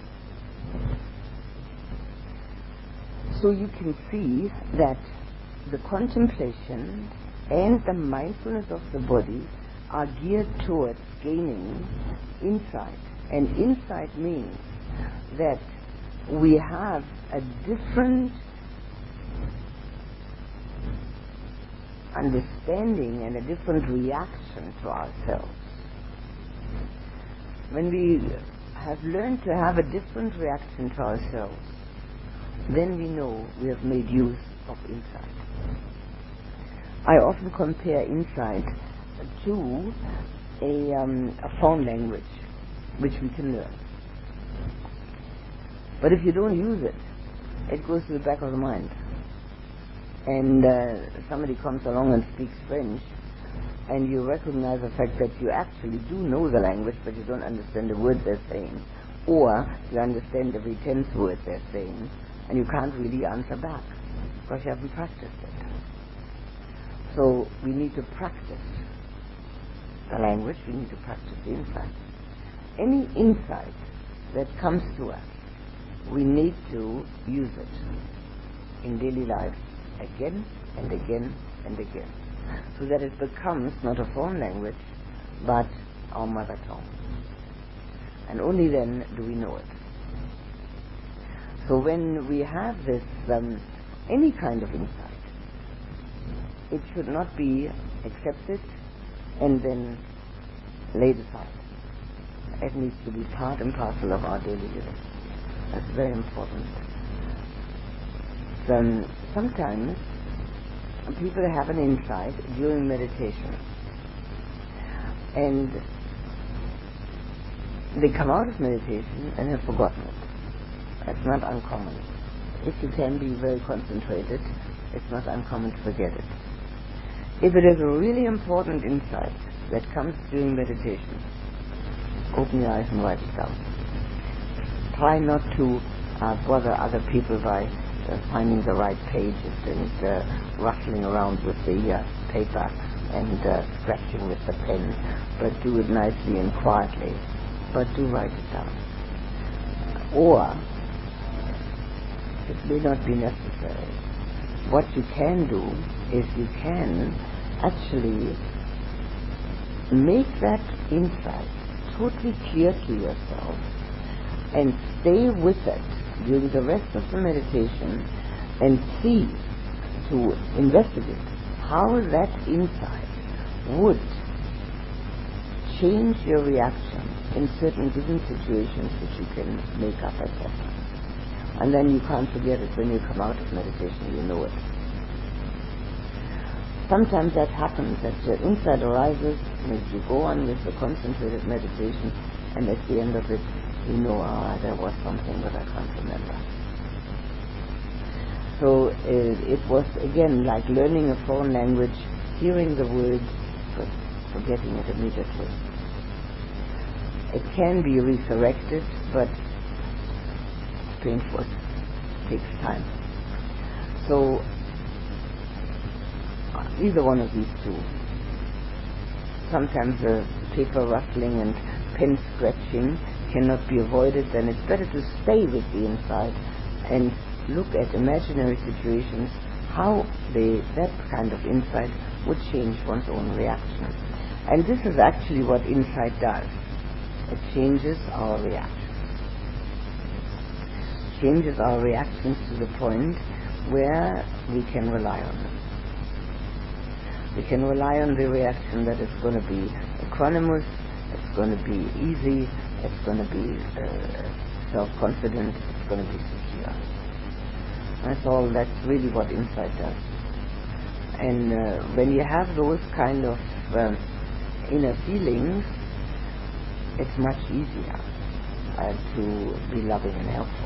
So you can see that the contemplation and the mindfulness of the body are geared towards gaining insight. And insight means that we have a different understanding and a different reaction to ourselves. When we have learned to have a different reaction to ourselves, then we know we have made use of insight. I often compare insight to a foreign language which we can learn. But if you don't use it, it goes to the back of the mind. And somebody comes along and speaks French, and you recognize the fact that you actually do know the language, but you don't understand the words they're saying, or you understand every 10th word they're saying, and you can't really answer back because you haven't practiced it. So we need to practice the language, we need to practice the insight. Any insight that comes to us, we need to use it in daily life again and again and again, so that it becomes not a foreign language, but our mother tongue. And only then do we know it. So when we have this, any kind of insight, it should not be accepted and then laid aside. It needs to be part and parcel of our daily living. That's very important. Sometimes people have an insight during meditation, and they come out of meditation and have forgotten it. That's not uncommon. If you can be very concentrated, it's not uncommon to forget it. If it is a really important insight that comes during meditation, open your eyes and write it down. Try not to bother other people by finding the right pages and rustling around with the paper and scratching with the pen, but do it nicely and quietly, but do write it down. Or, it may not be necessary. What you can do is you can actually make that insight totally clear to yourself and stay with it during the rest of the meditation and see, to investigate how that insight would change your reaction in certain given situations which you can make up at that time. And then you can't forget it when you come out of meditation, you know it. Sometimes that happens, that the insight arises, and as you go on with the concentrated meditation, and at the end of it, you know, there was something that I can't remember. So it was, again, like learning a foreign language, hearing the words, but forgetting it immediately. It can be resurrected, but it's painful. It takes time. So either one of these two. Sometimes the paper rustling and pen scratching cannot be avoided, then it's better to stay with the insight and look at imaginary situations, how that kind of insight would change one's own reaction. And this is actually what insight does. It changes our reaction. changes our reactions to the point where we can rely on them. We can rely on the reaction that it's going to be equanimous, it's going to be easy, it's going to be self-confident, it's going to be secure. That's really what insight does. And when you have those kind of inner feelings, it's much easier to be loving and helpful.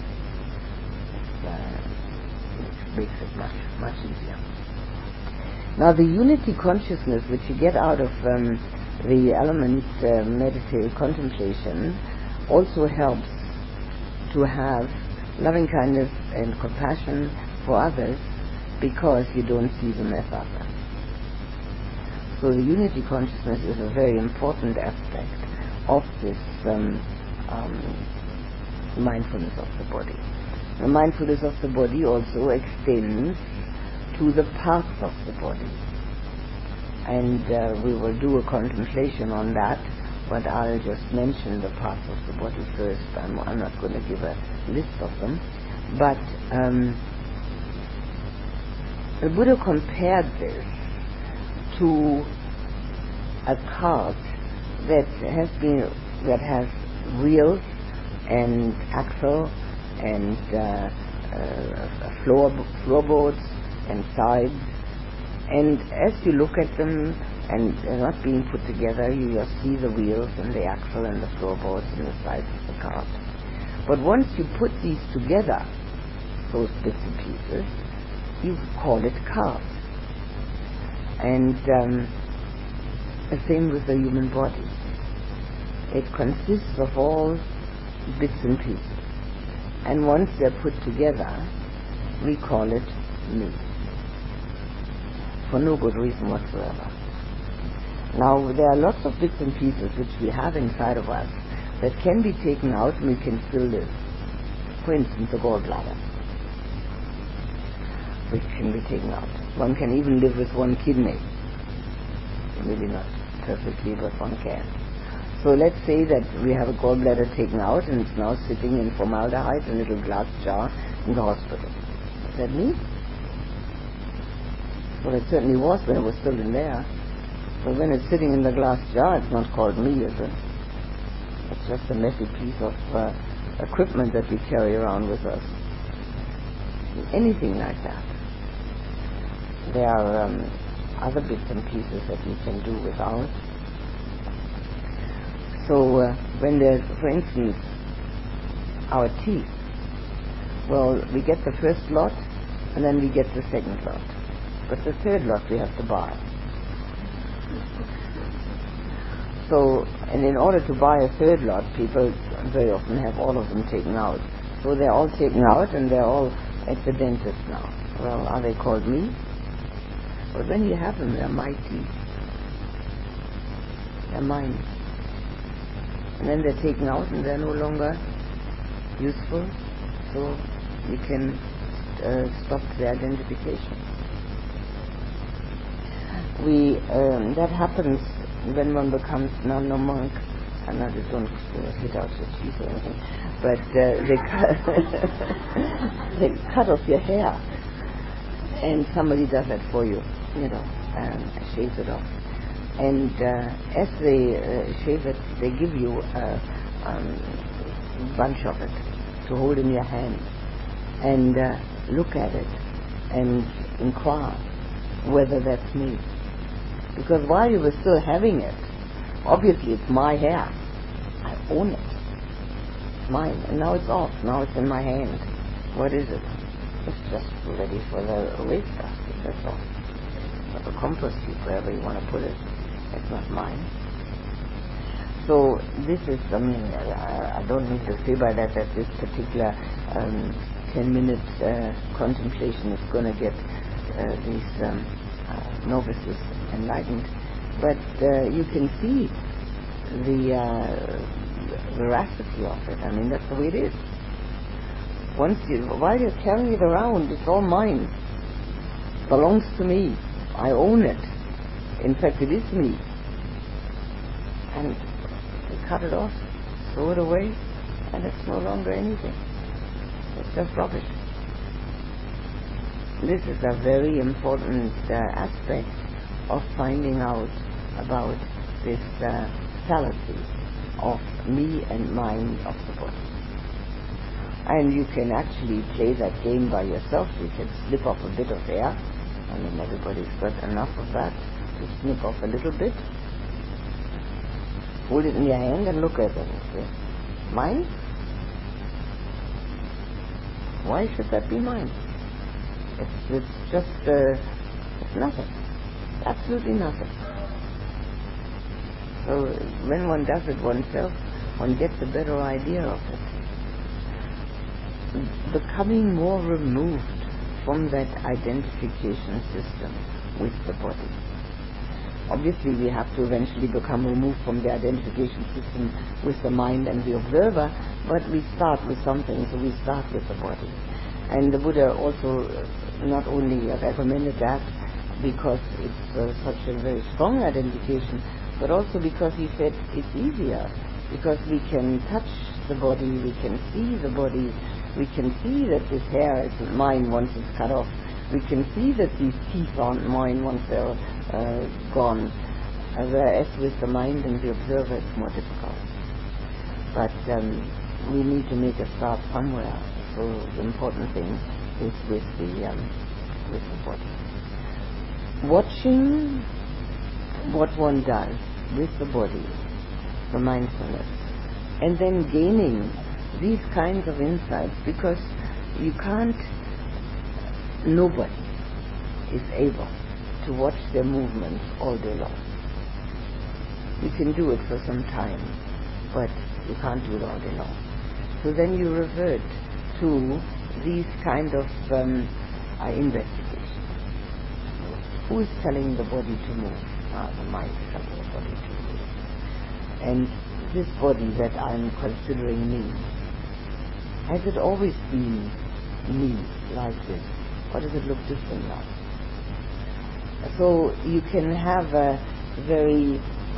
It makes it much, much easier. Now the unity consciousness which you get out of the element meditative contemplation also helps to have loving kindness and compassion for others, because you don't see them as others. So the unity consciousness is a very important aspect of this mindfulness of the body. The mindfulness of the body also extends to the parts of the body. And we will do a contemplation on that, but I'll just mention the parts of the body first. I'm not going to give a list of them. But the Buddha compared this to a cart that has wheels and axle and floorboards and sides, and as you look at them and they're not being put together, you just see the wheels and the axle and the floorboards and the sides of the cart. But once you put these together, those bits and pieces, you call it cart. And the same with the human body. It consists of all bits and pieces. And once they're put together, we call it me. For no good reason whatsoever. Now, there are lots of bits and pieces which we have inside of us that can be taken out and we can still live. For instance, the gallbladder, which can be taken out. One can even live with one kidney. Maybe not perfectly, but one can. So let's say that we have a gallbladder taken out and it's now sitting in formaldehyde in a little glass jar in the hospital. Is that me? Well, it certainly was when it was still in there. But when it's sitting in the glass jar, it's not called me, is it? It's just a messy piece of equipment that we carry around with us. Anything like that. There are other bits and pieces that we can do without. So when there's, for instance, our teeth, well, we get the first lot and then we get the second lot. But the third lot we have to buy. So, and in order to buy a third lot, people very often have all of them taken out. So they're all taken out and they're all at the dentist now. Well, are they called me? But when you have them, they're my teeth. They're mine. And then they're taken out and they're no longer useful. So we can stop the identification. That happens when one becomes nun or monk. I know they don't hit out your teeth or anything, but they cut off your hair, and somebody does that for you, and shaves it off. And as they shave it, they give you a bunch of it to hold in your hand and look at it and inquire whether that's me. Because while you were still having it, obviously it's my hair. I own it. It's mine. And now it's off. Now it's in my hand. What is it? It's just ready for the waste basket. That's all. Or the compost heap, wherever you want to put it. It's not mine. So this is, I don't need to say by that this particular 10-minute contemplation is going to get these novices enlightened, but you can see the veracity of it. I mean, that's the way it is. While you're carrying it around, it's all mine. It belongs to me. I own it. In fact, it is me. And you cut it off, throw it away, and it's no longer anything. It's just rubbish. This is a very important aspect of finding out about this fallacy of me and mine of the body. And you can actually play that game by yourself. You can snip off a bit of hair. I mean, everybody's got enough of that to snip off a little bit. Hold it in your hand and look at it. See? Mine? Why should that be mine? It's just, it's nothing. Absolutely nothing. So when one does it oneself, one gets a better idea of it. Becoming more removed from that identification system with the body. Obviously we have to eventually become removed from the identification system with the mind and the observer, but we start with something, so we start with the body. And the Buddha also not only recommended that because it's such a very strong identification, but also because he said it's easier, because we can touch the body, we can see the body, we can see that this hair isn't mine once it's cut off, we can see that these teeth aren't mine once they're gone, whereas with the mind and the observer it's more difficult. But we need to make a start somewhere. So the important thing is with the body. Watching what one does with the body, the mindfulness, and then gaining these kinds of insights, because nobody is able to watch their movements all day long. You can do it for some time, but you can't do it all day long. So then you revert to these kind of investigations. Who is telling the body to move? The mind is telling the body to move. And this body that I'm considering me, has it always been me like this? Or does it look different now? So you can have a very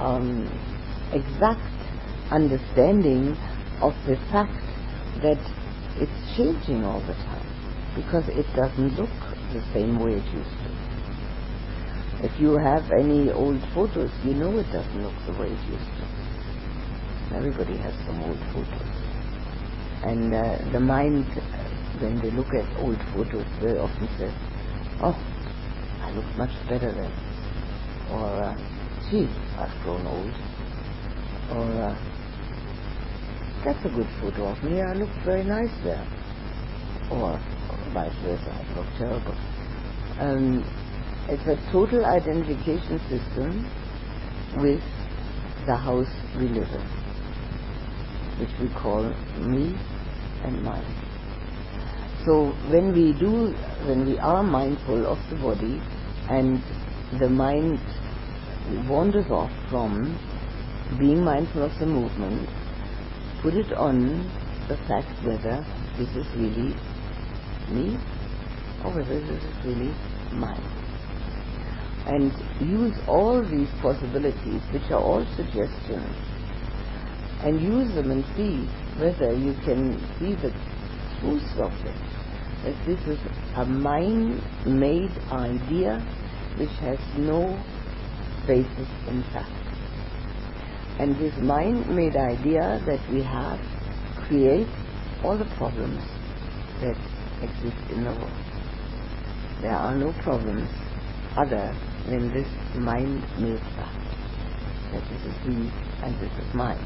exact understanding of the fact that it's changing all the time, because it doesn't look the same way it used to. If you have any old photos, you know it doesn't look the way it used to. Everybody has some old photos. And the mind, when they look at old photos, very often says, oh, I look much better then. Or, gee, I've grown old. Or, that's a good photo of me, I look very nice there. Or vice versa, I look terrible. It's a total identification system with the house we live in, which we call me and mine. So when we are mindful of the body and the mind wanders off from being mindful of the movement, put it on the fact whether this is really me or whether this is really mine. And use all these possibilities, which are all suggestions, and use them and see whether you can see the truth of it, that this is a mind-made idea which has no basis in fact. And this mind-made idea that we have creates all the problems that exist in the world. There are no problems other than this mind-made fact, that this is me and this is mine.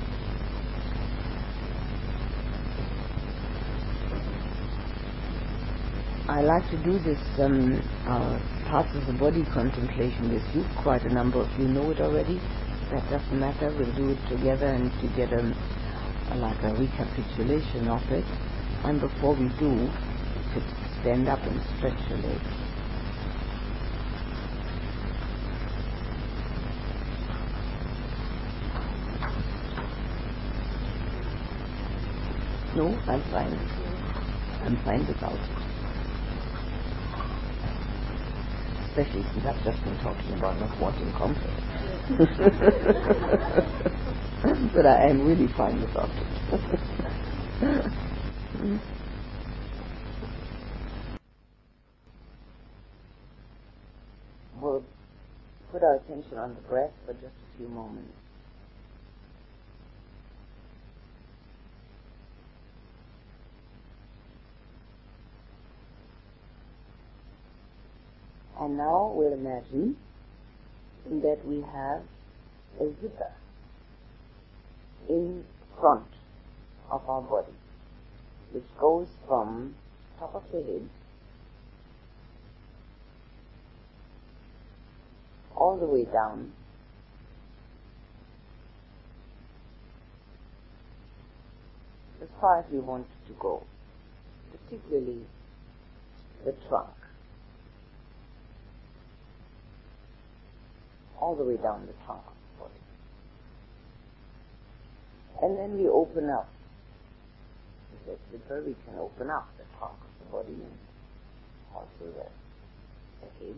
I like to do this parts of the body contemplation with you. Quite a number of you know it already. That doesn't matter. We'll do it together and to get like a recapitulation of it. And before we do, you could stand up and stretch your legs. No, I'm fine. I'm fine without it. Especially since I've just been talking about not wanting comfort. But I am really fine without it. put our attention on the breath for just a few moments. And now we'll imagine that we have a zipper in front of our body, which goes from top of the head all the way down as far as we want it to go, particularly the trunk, all the way down the trunk of the body. And then we open up. With that zipper we can open up the trunk of the body and also the head.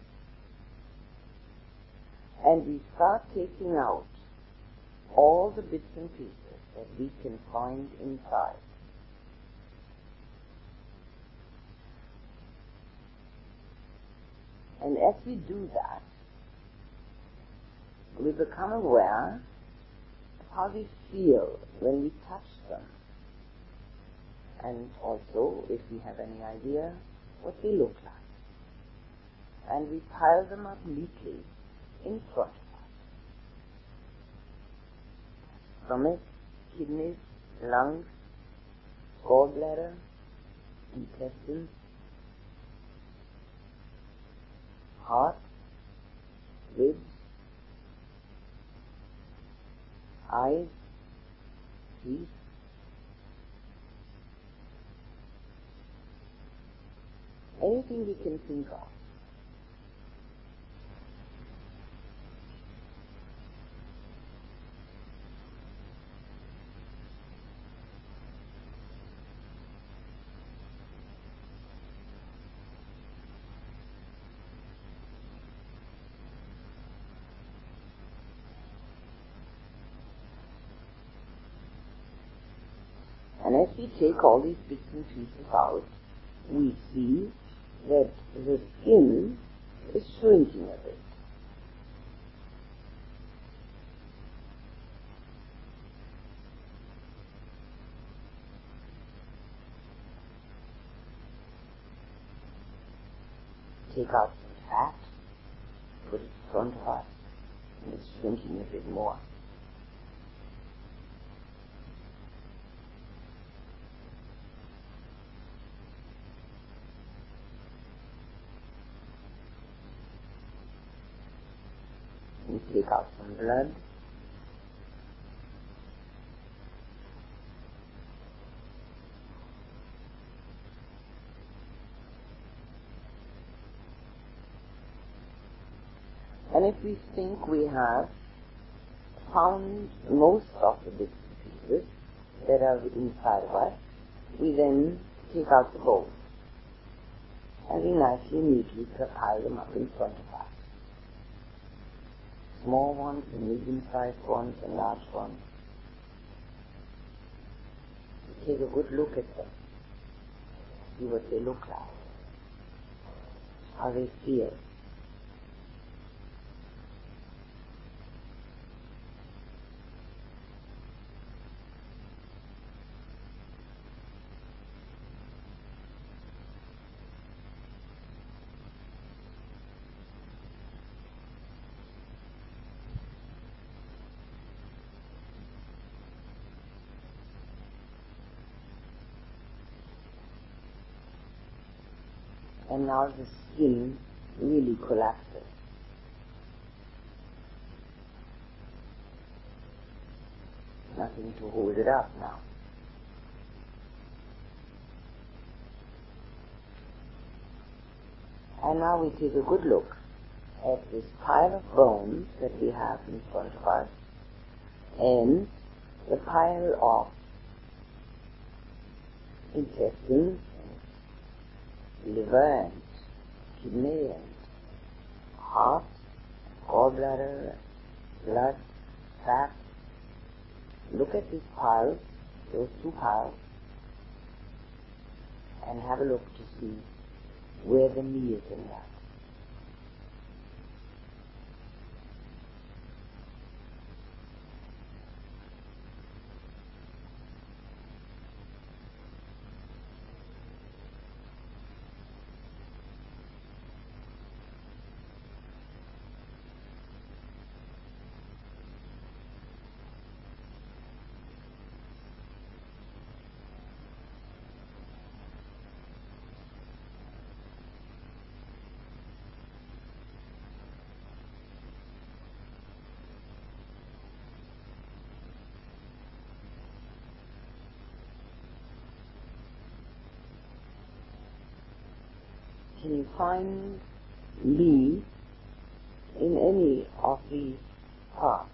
And we start taking out all the bits and pieces that we can find inside. And as we do that, we become aware of how they feel when we touch them. And also, if we have any idea, what they look like. And we pile them up neatly in front of us. Stomach, kidneys, lungs, gallbladder, intestines, heart, ribs, eyes, teeth, anything we can think of. And as we take all these bits and pieces out, we see that the skin is shrinking a bit. Take out some fat, put it in front of us, and it's shrinking a bit more. We take out some blood. And if we think we have found most of the bits and pieces that are inside of us, we then take out the bones. And we nicely, neatly pile them up in front of us. Small ones, and medium-sized ones, and large ones. We take a good look at them. See what they look like. How they feel. And now the skin really collapses. Nothing to hold it up now. And now we take a good look at this pile of bones that we have in front of us and the pile of intestines, liver and kidney and heart, gallbladder, blood, fat. Look at this pile, those two piles, and have a look to see where the knee is in that. Can you find me in any of these parts?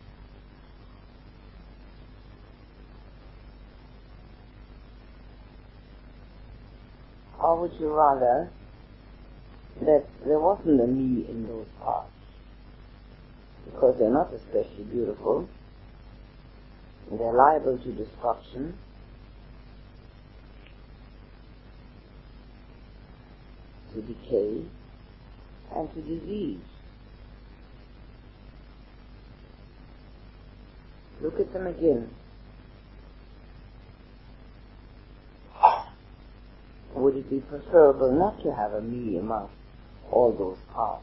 Or would you rather that there wasn't a me in those parts? Because they're not especially beautiful, they're liable to destruction, to decay, and to disease. Look at them again. Would it be preferable not to have a me among all those parts?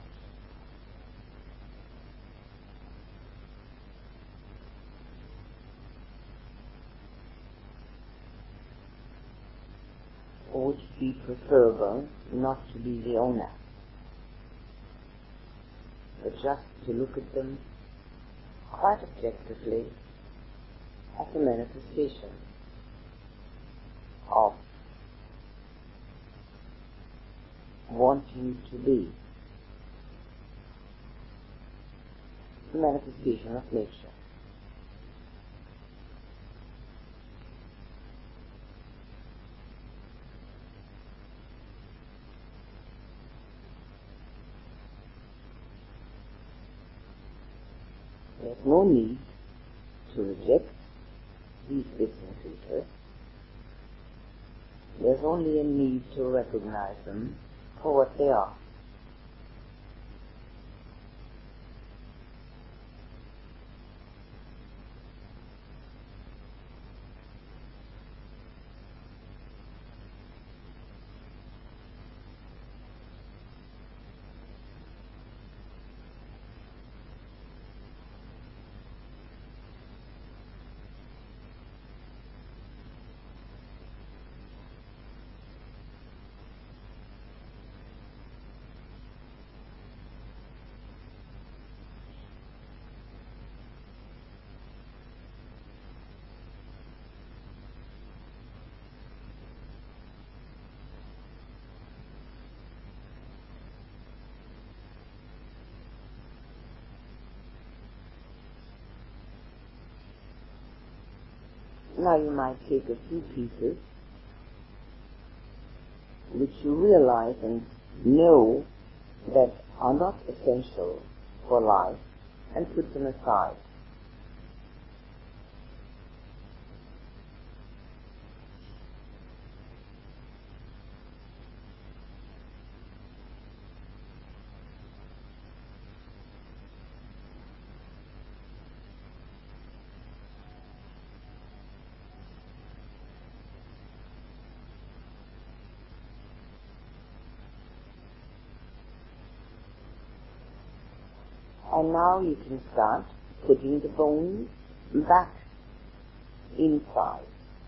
Or would it be preferable not to be the owner, but just to look at them quite objectively as a manifestation of wanting to be, a manifestation of nature? There's no need to reject these bits and pieces. There's only a need to recognize them for what they are. Now you might take a few pieces which you realize and know that are not essential for life and put them aside. And now you can start putting the bones back inside.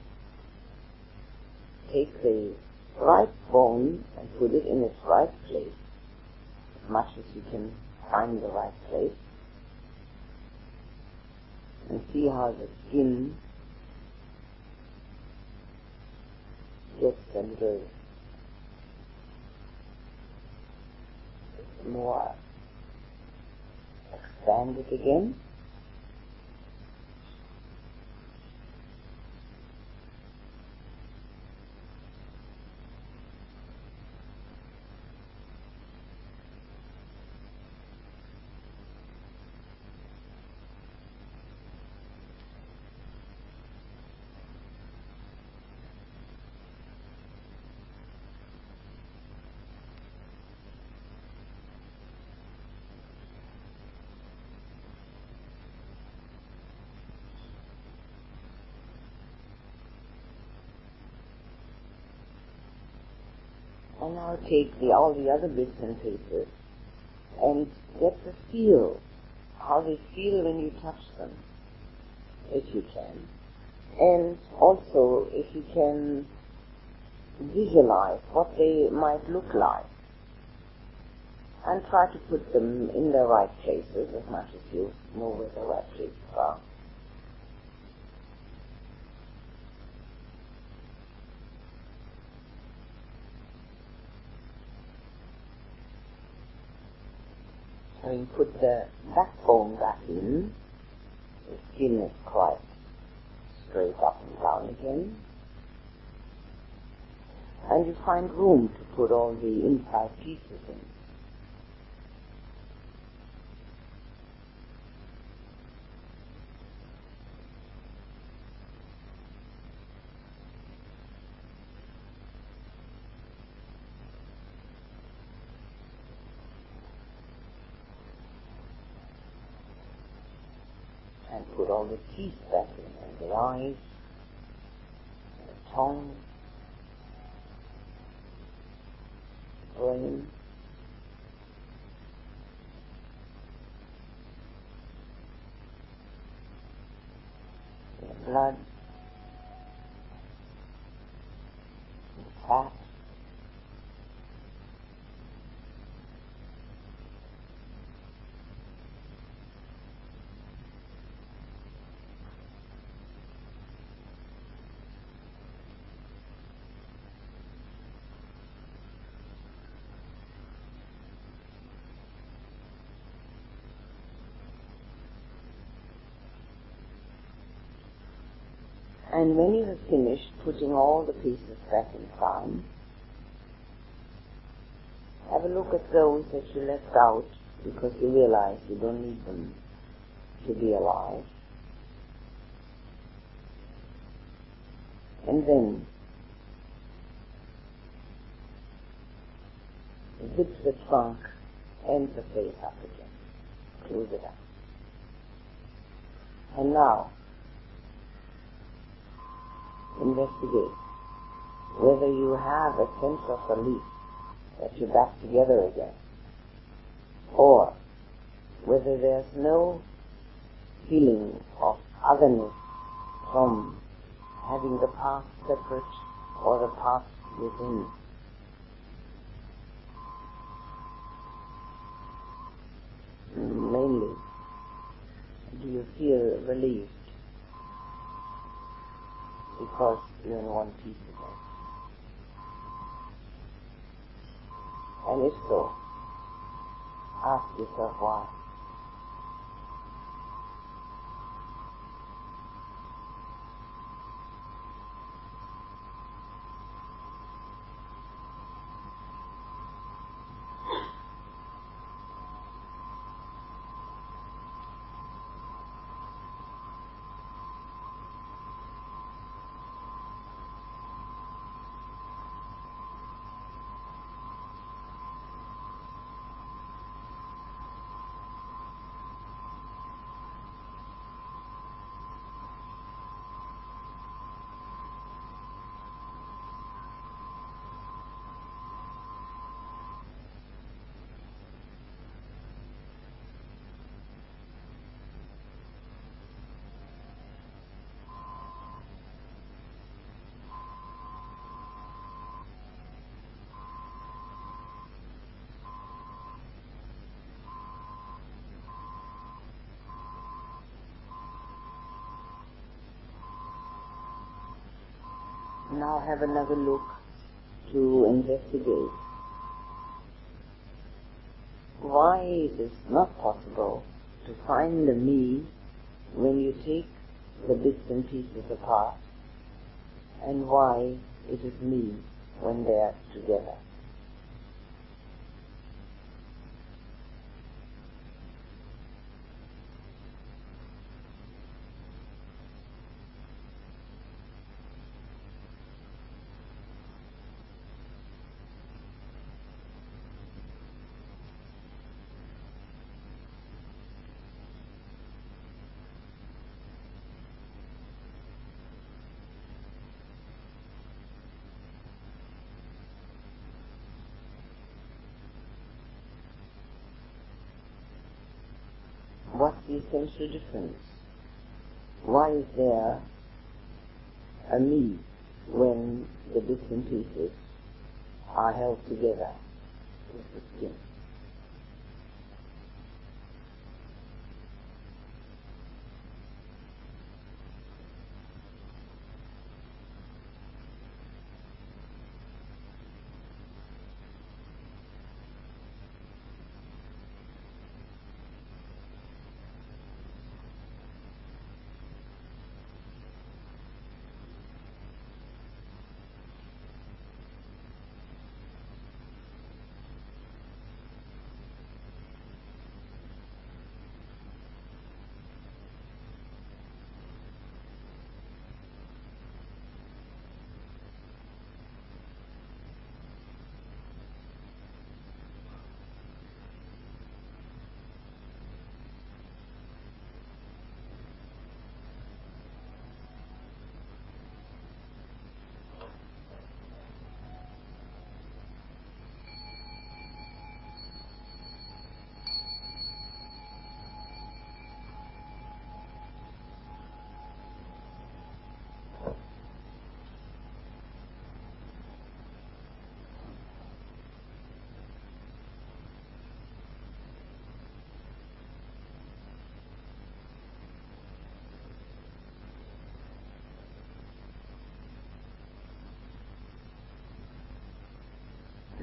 Take the right bone and put it in its right place, as much as you can find the right place, and see how the skin gets a little more expanded again. And now take all the other bits and pieces and get the feel, how they feel when you touch them, if you can. And also, if you can visualize what they might look like, and try to put them in the right places as much as you know where the right places are. Having put the backbone back in, the skin is quite straight up and down again, and you find room to put all the inside pieces in. And put all the teeth back in, and the eyes, and the tongue, brain, the blood, the fat, and when you have finished putting all the pieces back inside, have a look at those that you left out because you realize you don't need them to be alive. And then zip the trunk and the face up again. Close it up. And now, investigate whether you have a sense of relief that you're back together again, or whether there's no feeling of otherness from having the past separate or the past within. Mainly, do you feel relieved because you're in one piece again? And if so, ask yourself why. Now have another look to investigate why it is not possible to find the me when you take the bits and pieces apart, and why it is me when they are together. What's the essential difference? Why is there a me when the bits and pieces are held together with the skin?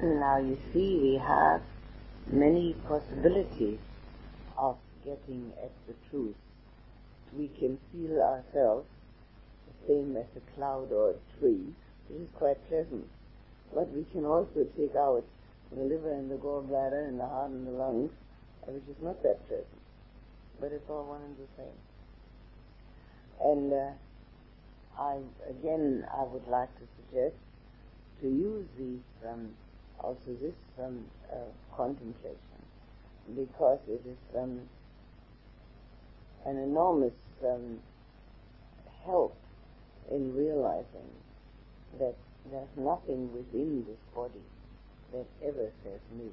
Now you see, we have many possibilities of getting at the truth. We can feel ourselves the same as a cloud or a tree, which is quite pleasant. But we can also take out the liver and the gallbladder and the heart and the lungs, which is not that pleasant. But it's all one and the same. And I would like to suggest to use these contemplation, because it is an enormous help in realizing that there's nothing within this body that ever says me.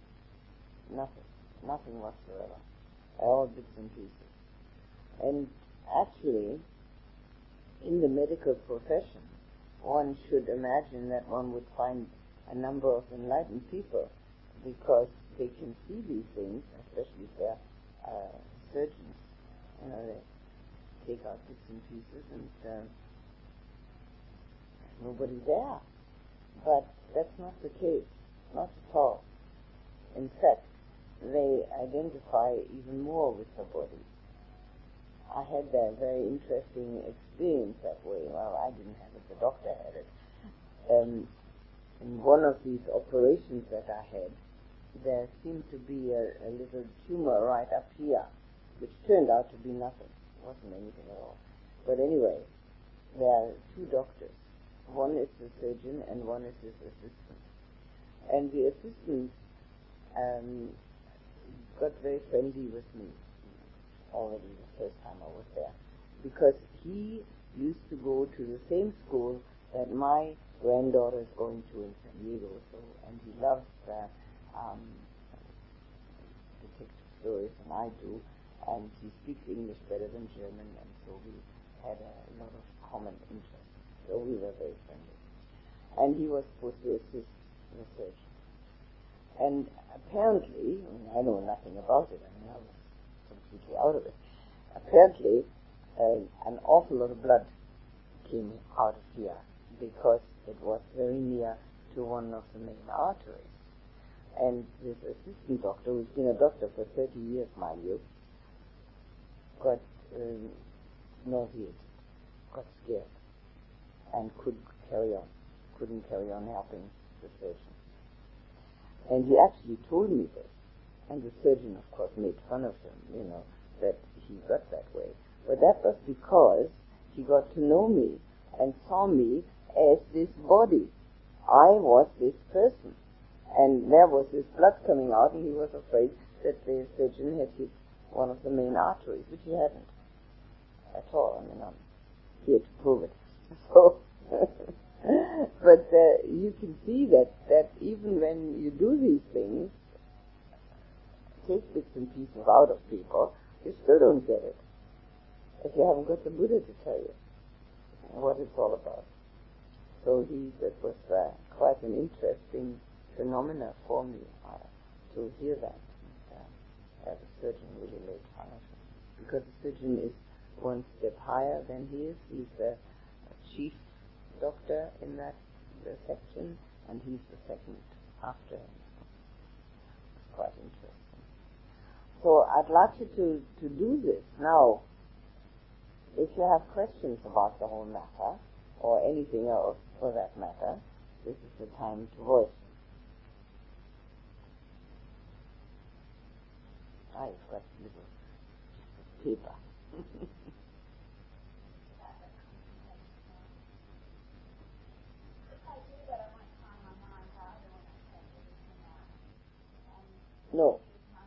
Nothing whatsoever. All bits and pieces. And actually, in the medical profession, one should imagine that one would find a number of enlightened people, because they can see these things, especially if they're surgeons. They take out bits and pieces and there's nobody there. But that's not the case, not at all. In fact, they identify even more with the body. I had a very interesting experience that way. Well, I didn't have it, the doctor had it. In one of these operations that I had, there seemed to be a little tumor right up here, which turned out to be nothing. It wasn't anything at all. But anyway, there are two doctors. One is the surgeon and one is his assistant. And the assistant got very friendly with me already the first time I was there, because he used to go to the same school that my granddaughter is going to in San Diego, and he loves detective stories, and I do, and he speaks English better than German, and so we had a lot of common interests. So we were very friendly. And he was supposed to assist the surgeon. And apparently, I know nothing about it, I was completely out of it. Apparently, an awful lot of blood came out of here, because it was very near to one of the main arteries. And this assistant doctor, who's been a doctor for 30 years, mind you, got nauseated, got scared, and couldn't carry on helping the surgeon. And he actually told me this, and the surgeon, of course, made fun of him, that he got that way. But that was because he got to know me and saw me as this body. I was this person. And there was this blood coming out, and he was afraid that the surgeon had hit one of the main arteries, which he hadn't at all. He had to prove it. So, but you can see that even when you do these things, take bits and pieces out of people, you still don't get it, if you haven't got the Buddha to tell you what it's all about. So that was quite an interesting phenomena for me to hear that. The surgeon really made fun of him, because the surgeon is one step higher than he is. He's a chief doctor in that section, and he's the second after him. It's quite interesting. So I'd like you to do this. Now, if you have questions about the whole matter, or anything else for that matter, this is the time to voice. I've got a little paper. No.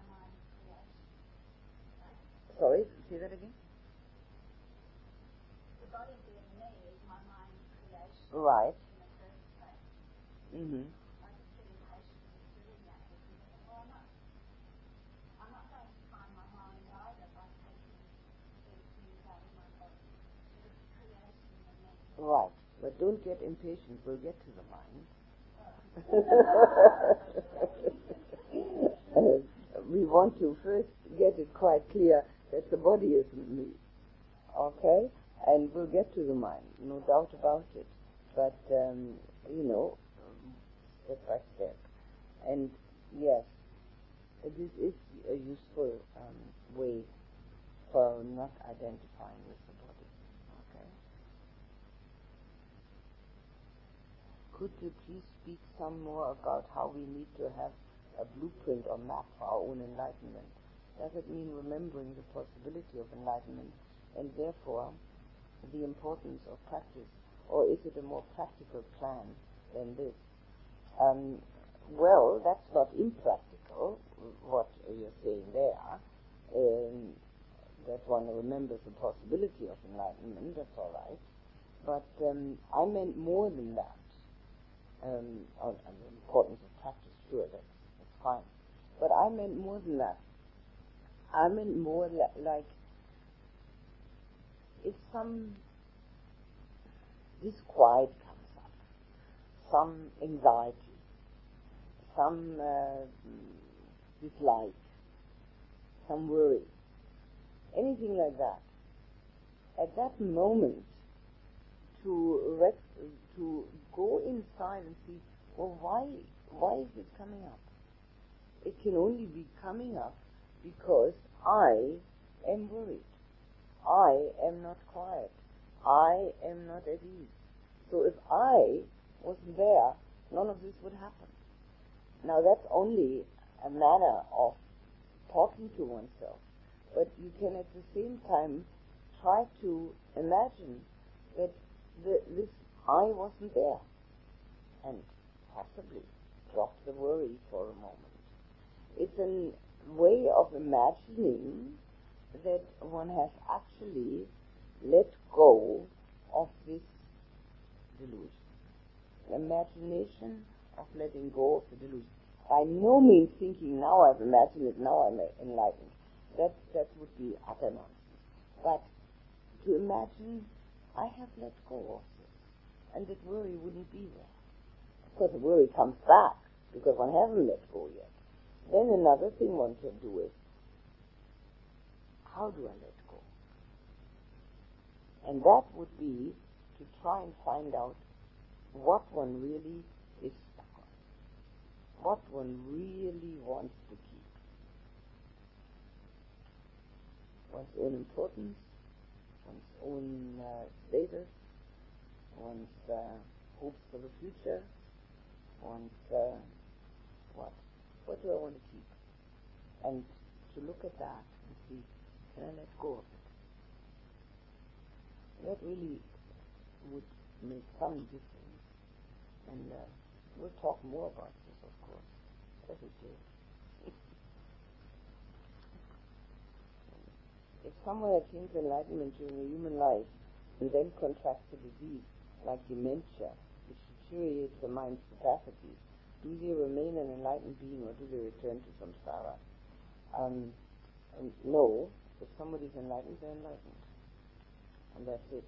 Sorry, say that again? Right. Mm-hmm. Right. But don't get impatient. We'll get to the mind. We want to first get it quite clear that the body isn't me. Okay? And we'll get to the mind. No doubt about it. But, step by step. And yes, this is a useful way for not identifying with the body. Okay. Could you please speak some more about how we need to have a blueprint or map for our own enlightenment? Does it mean remembering the possibility of enlightenment and therefore the importance of practice, or is it a more practical plan than this? Well, that's not impractical, what you're saying there. That one remembers the possibility of enlightenment, that's all right. But I meant more than that. And the importance of practice, sure, that's fine. But I meant more than that. I meant more like if some disquiet comes up, some anxiety, some dislike, some worry, anything like that, at that moment to go inside and see, well, why is it coming up? It can only be coming up because I am worried. I am not quiet. I am not at ease. So if I wasn't there, none of this would happen. Now that's only a manner of talking to oneself, but you can at the same time try to imagine that this I wasn't there, and possibly drop the worry for a moment. It's a way of imagining that one has actually let go of this delusion. Imagination of letting go of the delusion. By no means thinking, now I've imagined it, now I'm enlightened. That would be utter nonsense. But to imagine, I have let go of this, and that worry wouldn't be there. Of course, the worry comes back, because one hasn't let go yet. Then another thing one can do is, how do I let go? And that would be to try and find out what one really is stuck on, what one really wants to keep. One's own importance, one's own status, one's hopes for the future, one's what? What do I want to keep? And to look at that and see, can I let go of it? That really would make some difference. And we'll talk more about this, of course, every day. If someone attains enlightenment during a human life and then contracts a disease like dementia, which deteriorates the mind's capacities, do they remain an enlightened being or do they return to samsara? No. If somebody's enlightened, they're enlightened. And that's it.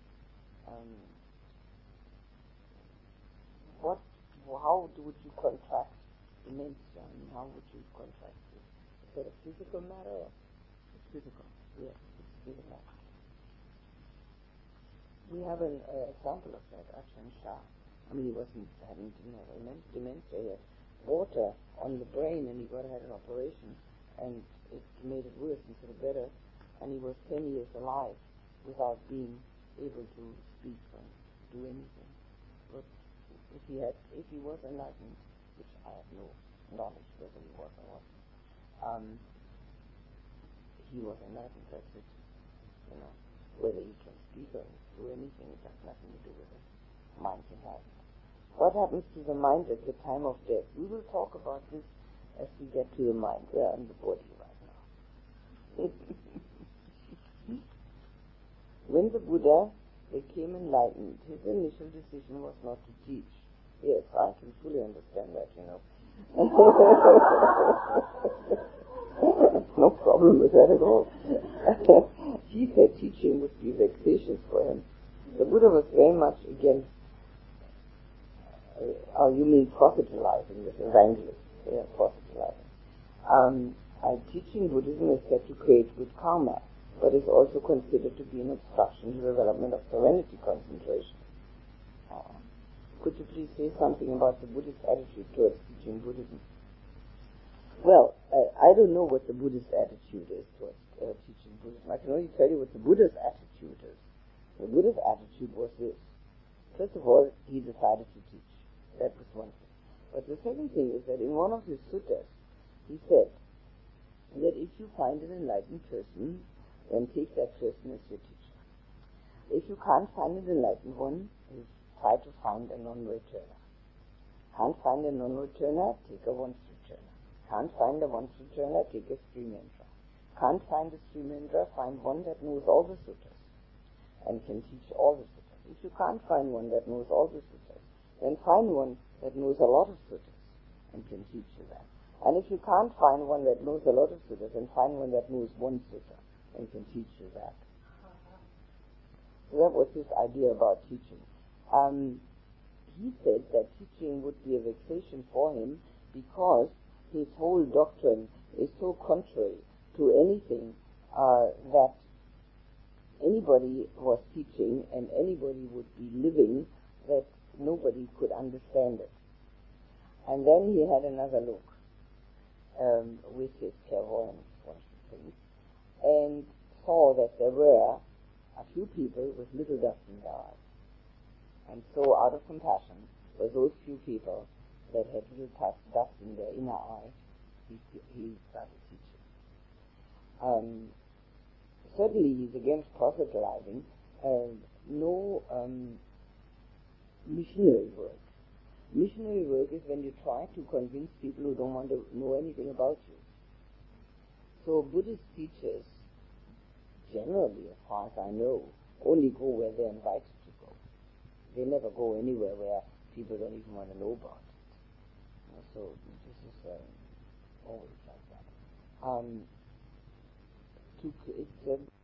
How would you contract dementia? How would you contract it? Is that a physical matter? It's physical. Yes, it's physical. We have an example of that, Ajahn Chah. I mean, he hadn't dementia, he had water on the brain and he had an operation and it made it worse instead of better, and he was 10 years alive without being able to speak and do anything. But if he was enlightened, which I have no knowledge whether he was or wasn't, he was enlightened, that's it. Whether he can speak or do anything, it has nothing to do with it. Mind's enlightened. What happens to the mind at the time of death? We will talk about this as we get to the mind. We are in the body right now. When the Buddha became enlightened, his initial decision was not to teach. Yes, I can fully understand that, No problem with that at all. He said teaching would be vexatious for him. The Buddha was very much against, you mean proselytizing, this evangelist, proselytizing. Teaching Buddhism is said to create good karma, but is also considered to be an obstruction to the development of serenity concentration. Could you please say something about the Buddhist attitude towards teaching Buddhism? Well, I don't know what the Buddhist attitude is towards teaching Buddhism. I can only tell you what the Buddha's attitude is. The Buddha's attitude was this. First of all, he decided to teach. That was one thing. But the second thing is that in one of his suttas, he said that if you find an enlightened person, then take that person as your teacher. If you can't find an enlightened one, you try to find a non-returner. Can't find a non-returner, take a once-returner. Can't find a once-returner, take a stream-enterer. Can't find a stream-enterer, find one that knows all the suttas and can teach all the suttas. If you can't find one that knows all the suttas, then find one that knows a lot of suttas and can teach you that. And if you can't find one that knows a lot of suttas, then find one that knows one sutta and can teach you that. So that was his idea about teaching. He said that teaching would be a vexation for him because his whole doctrine is so contrary to anything that anybody was teaching and anybody would be living, that nobody could understand it. And then he had another look with his clairvoyance, one should think, and saw that there were a few people with little dust in their eyes. And so, out of compassion for those few people that had little dust in their inner eye, he started teaching. Certainly, he's against proselytizing. No missionary work. Missionary work is when you try to convince people who don't want to know anything about you. So, Buddhist teachers, generally, as far as I know, only go where they're invited to go. They never go anywhere where people don't even want to know about it. So this is always like that. It's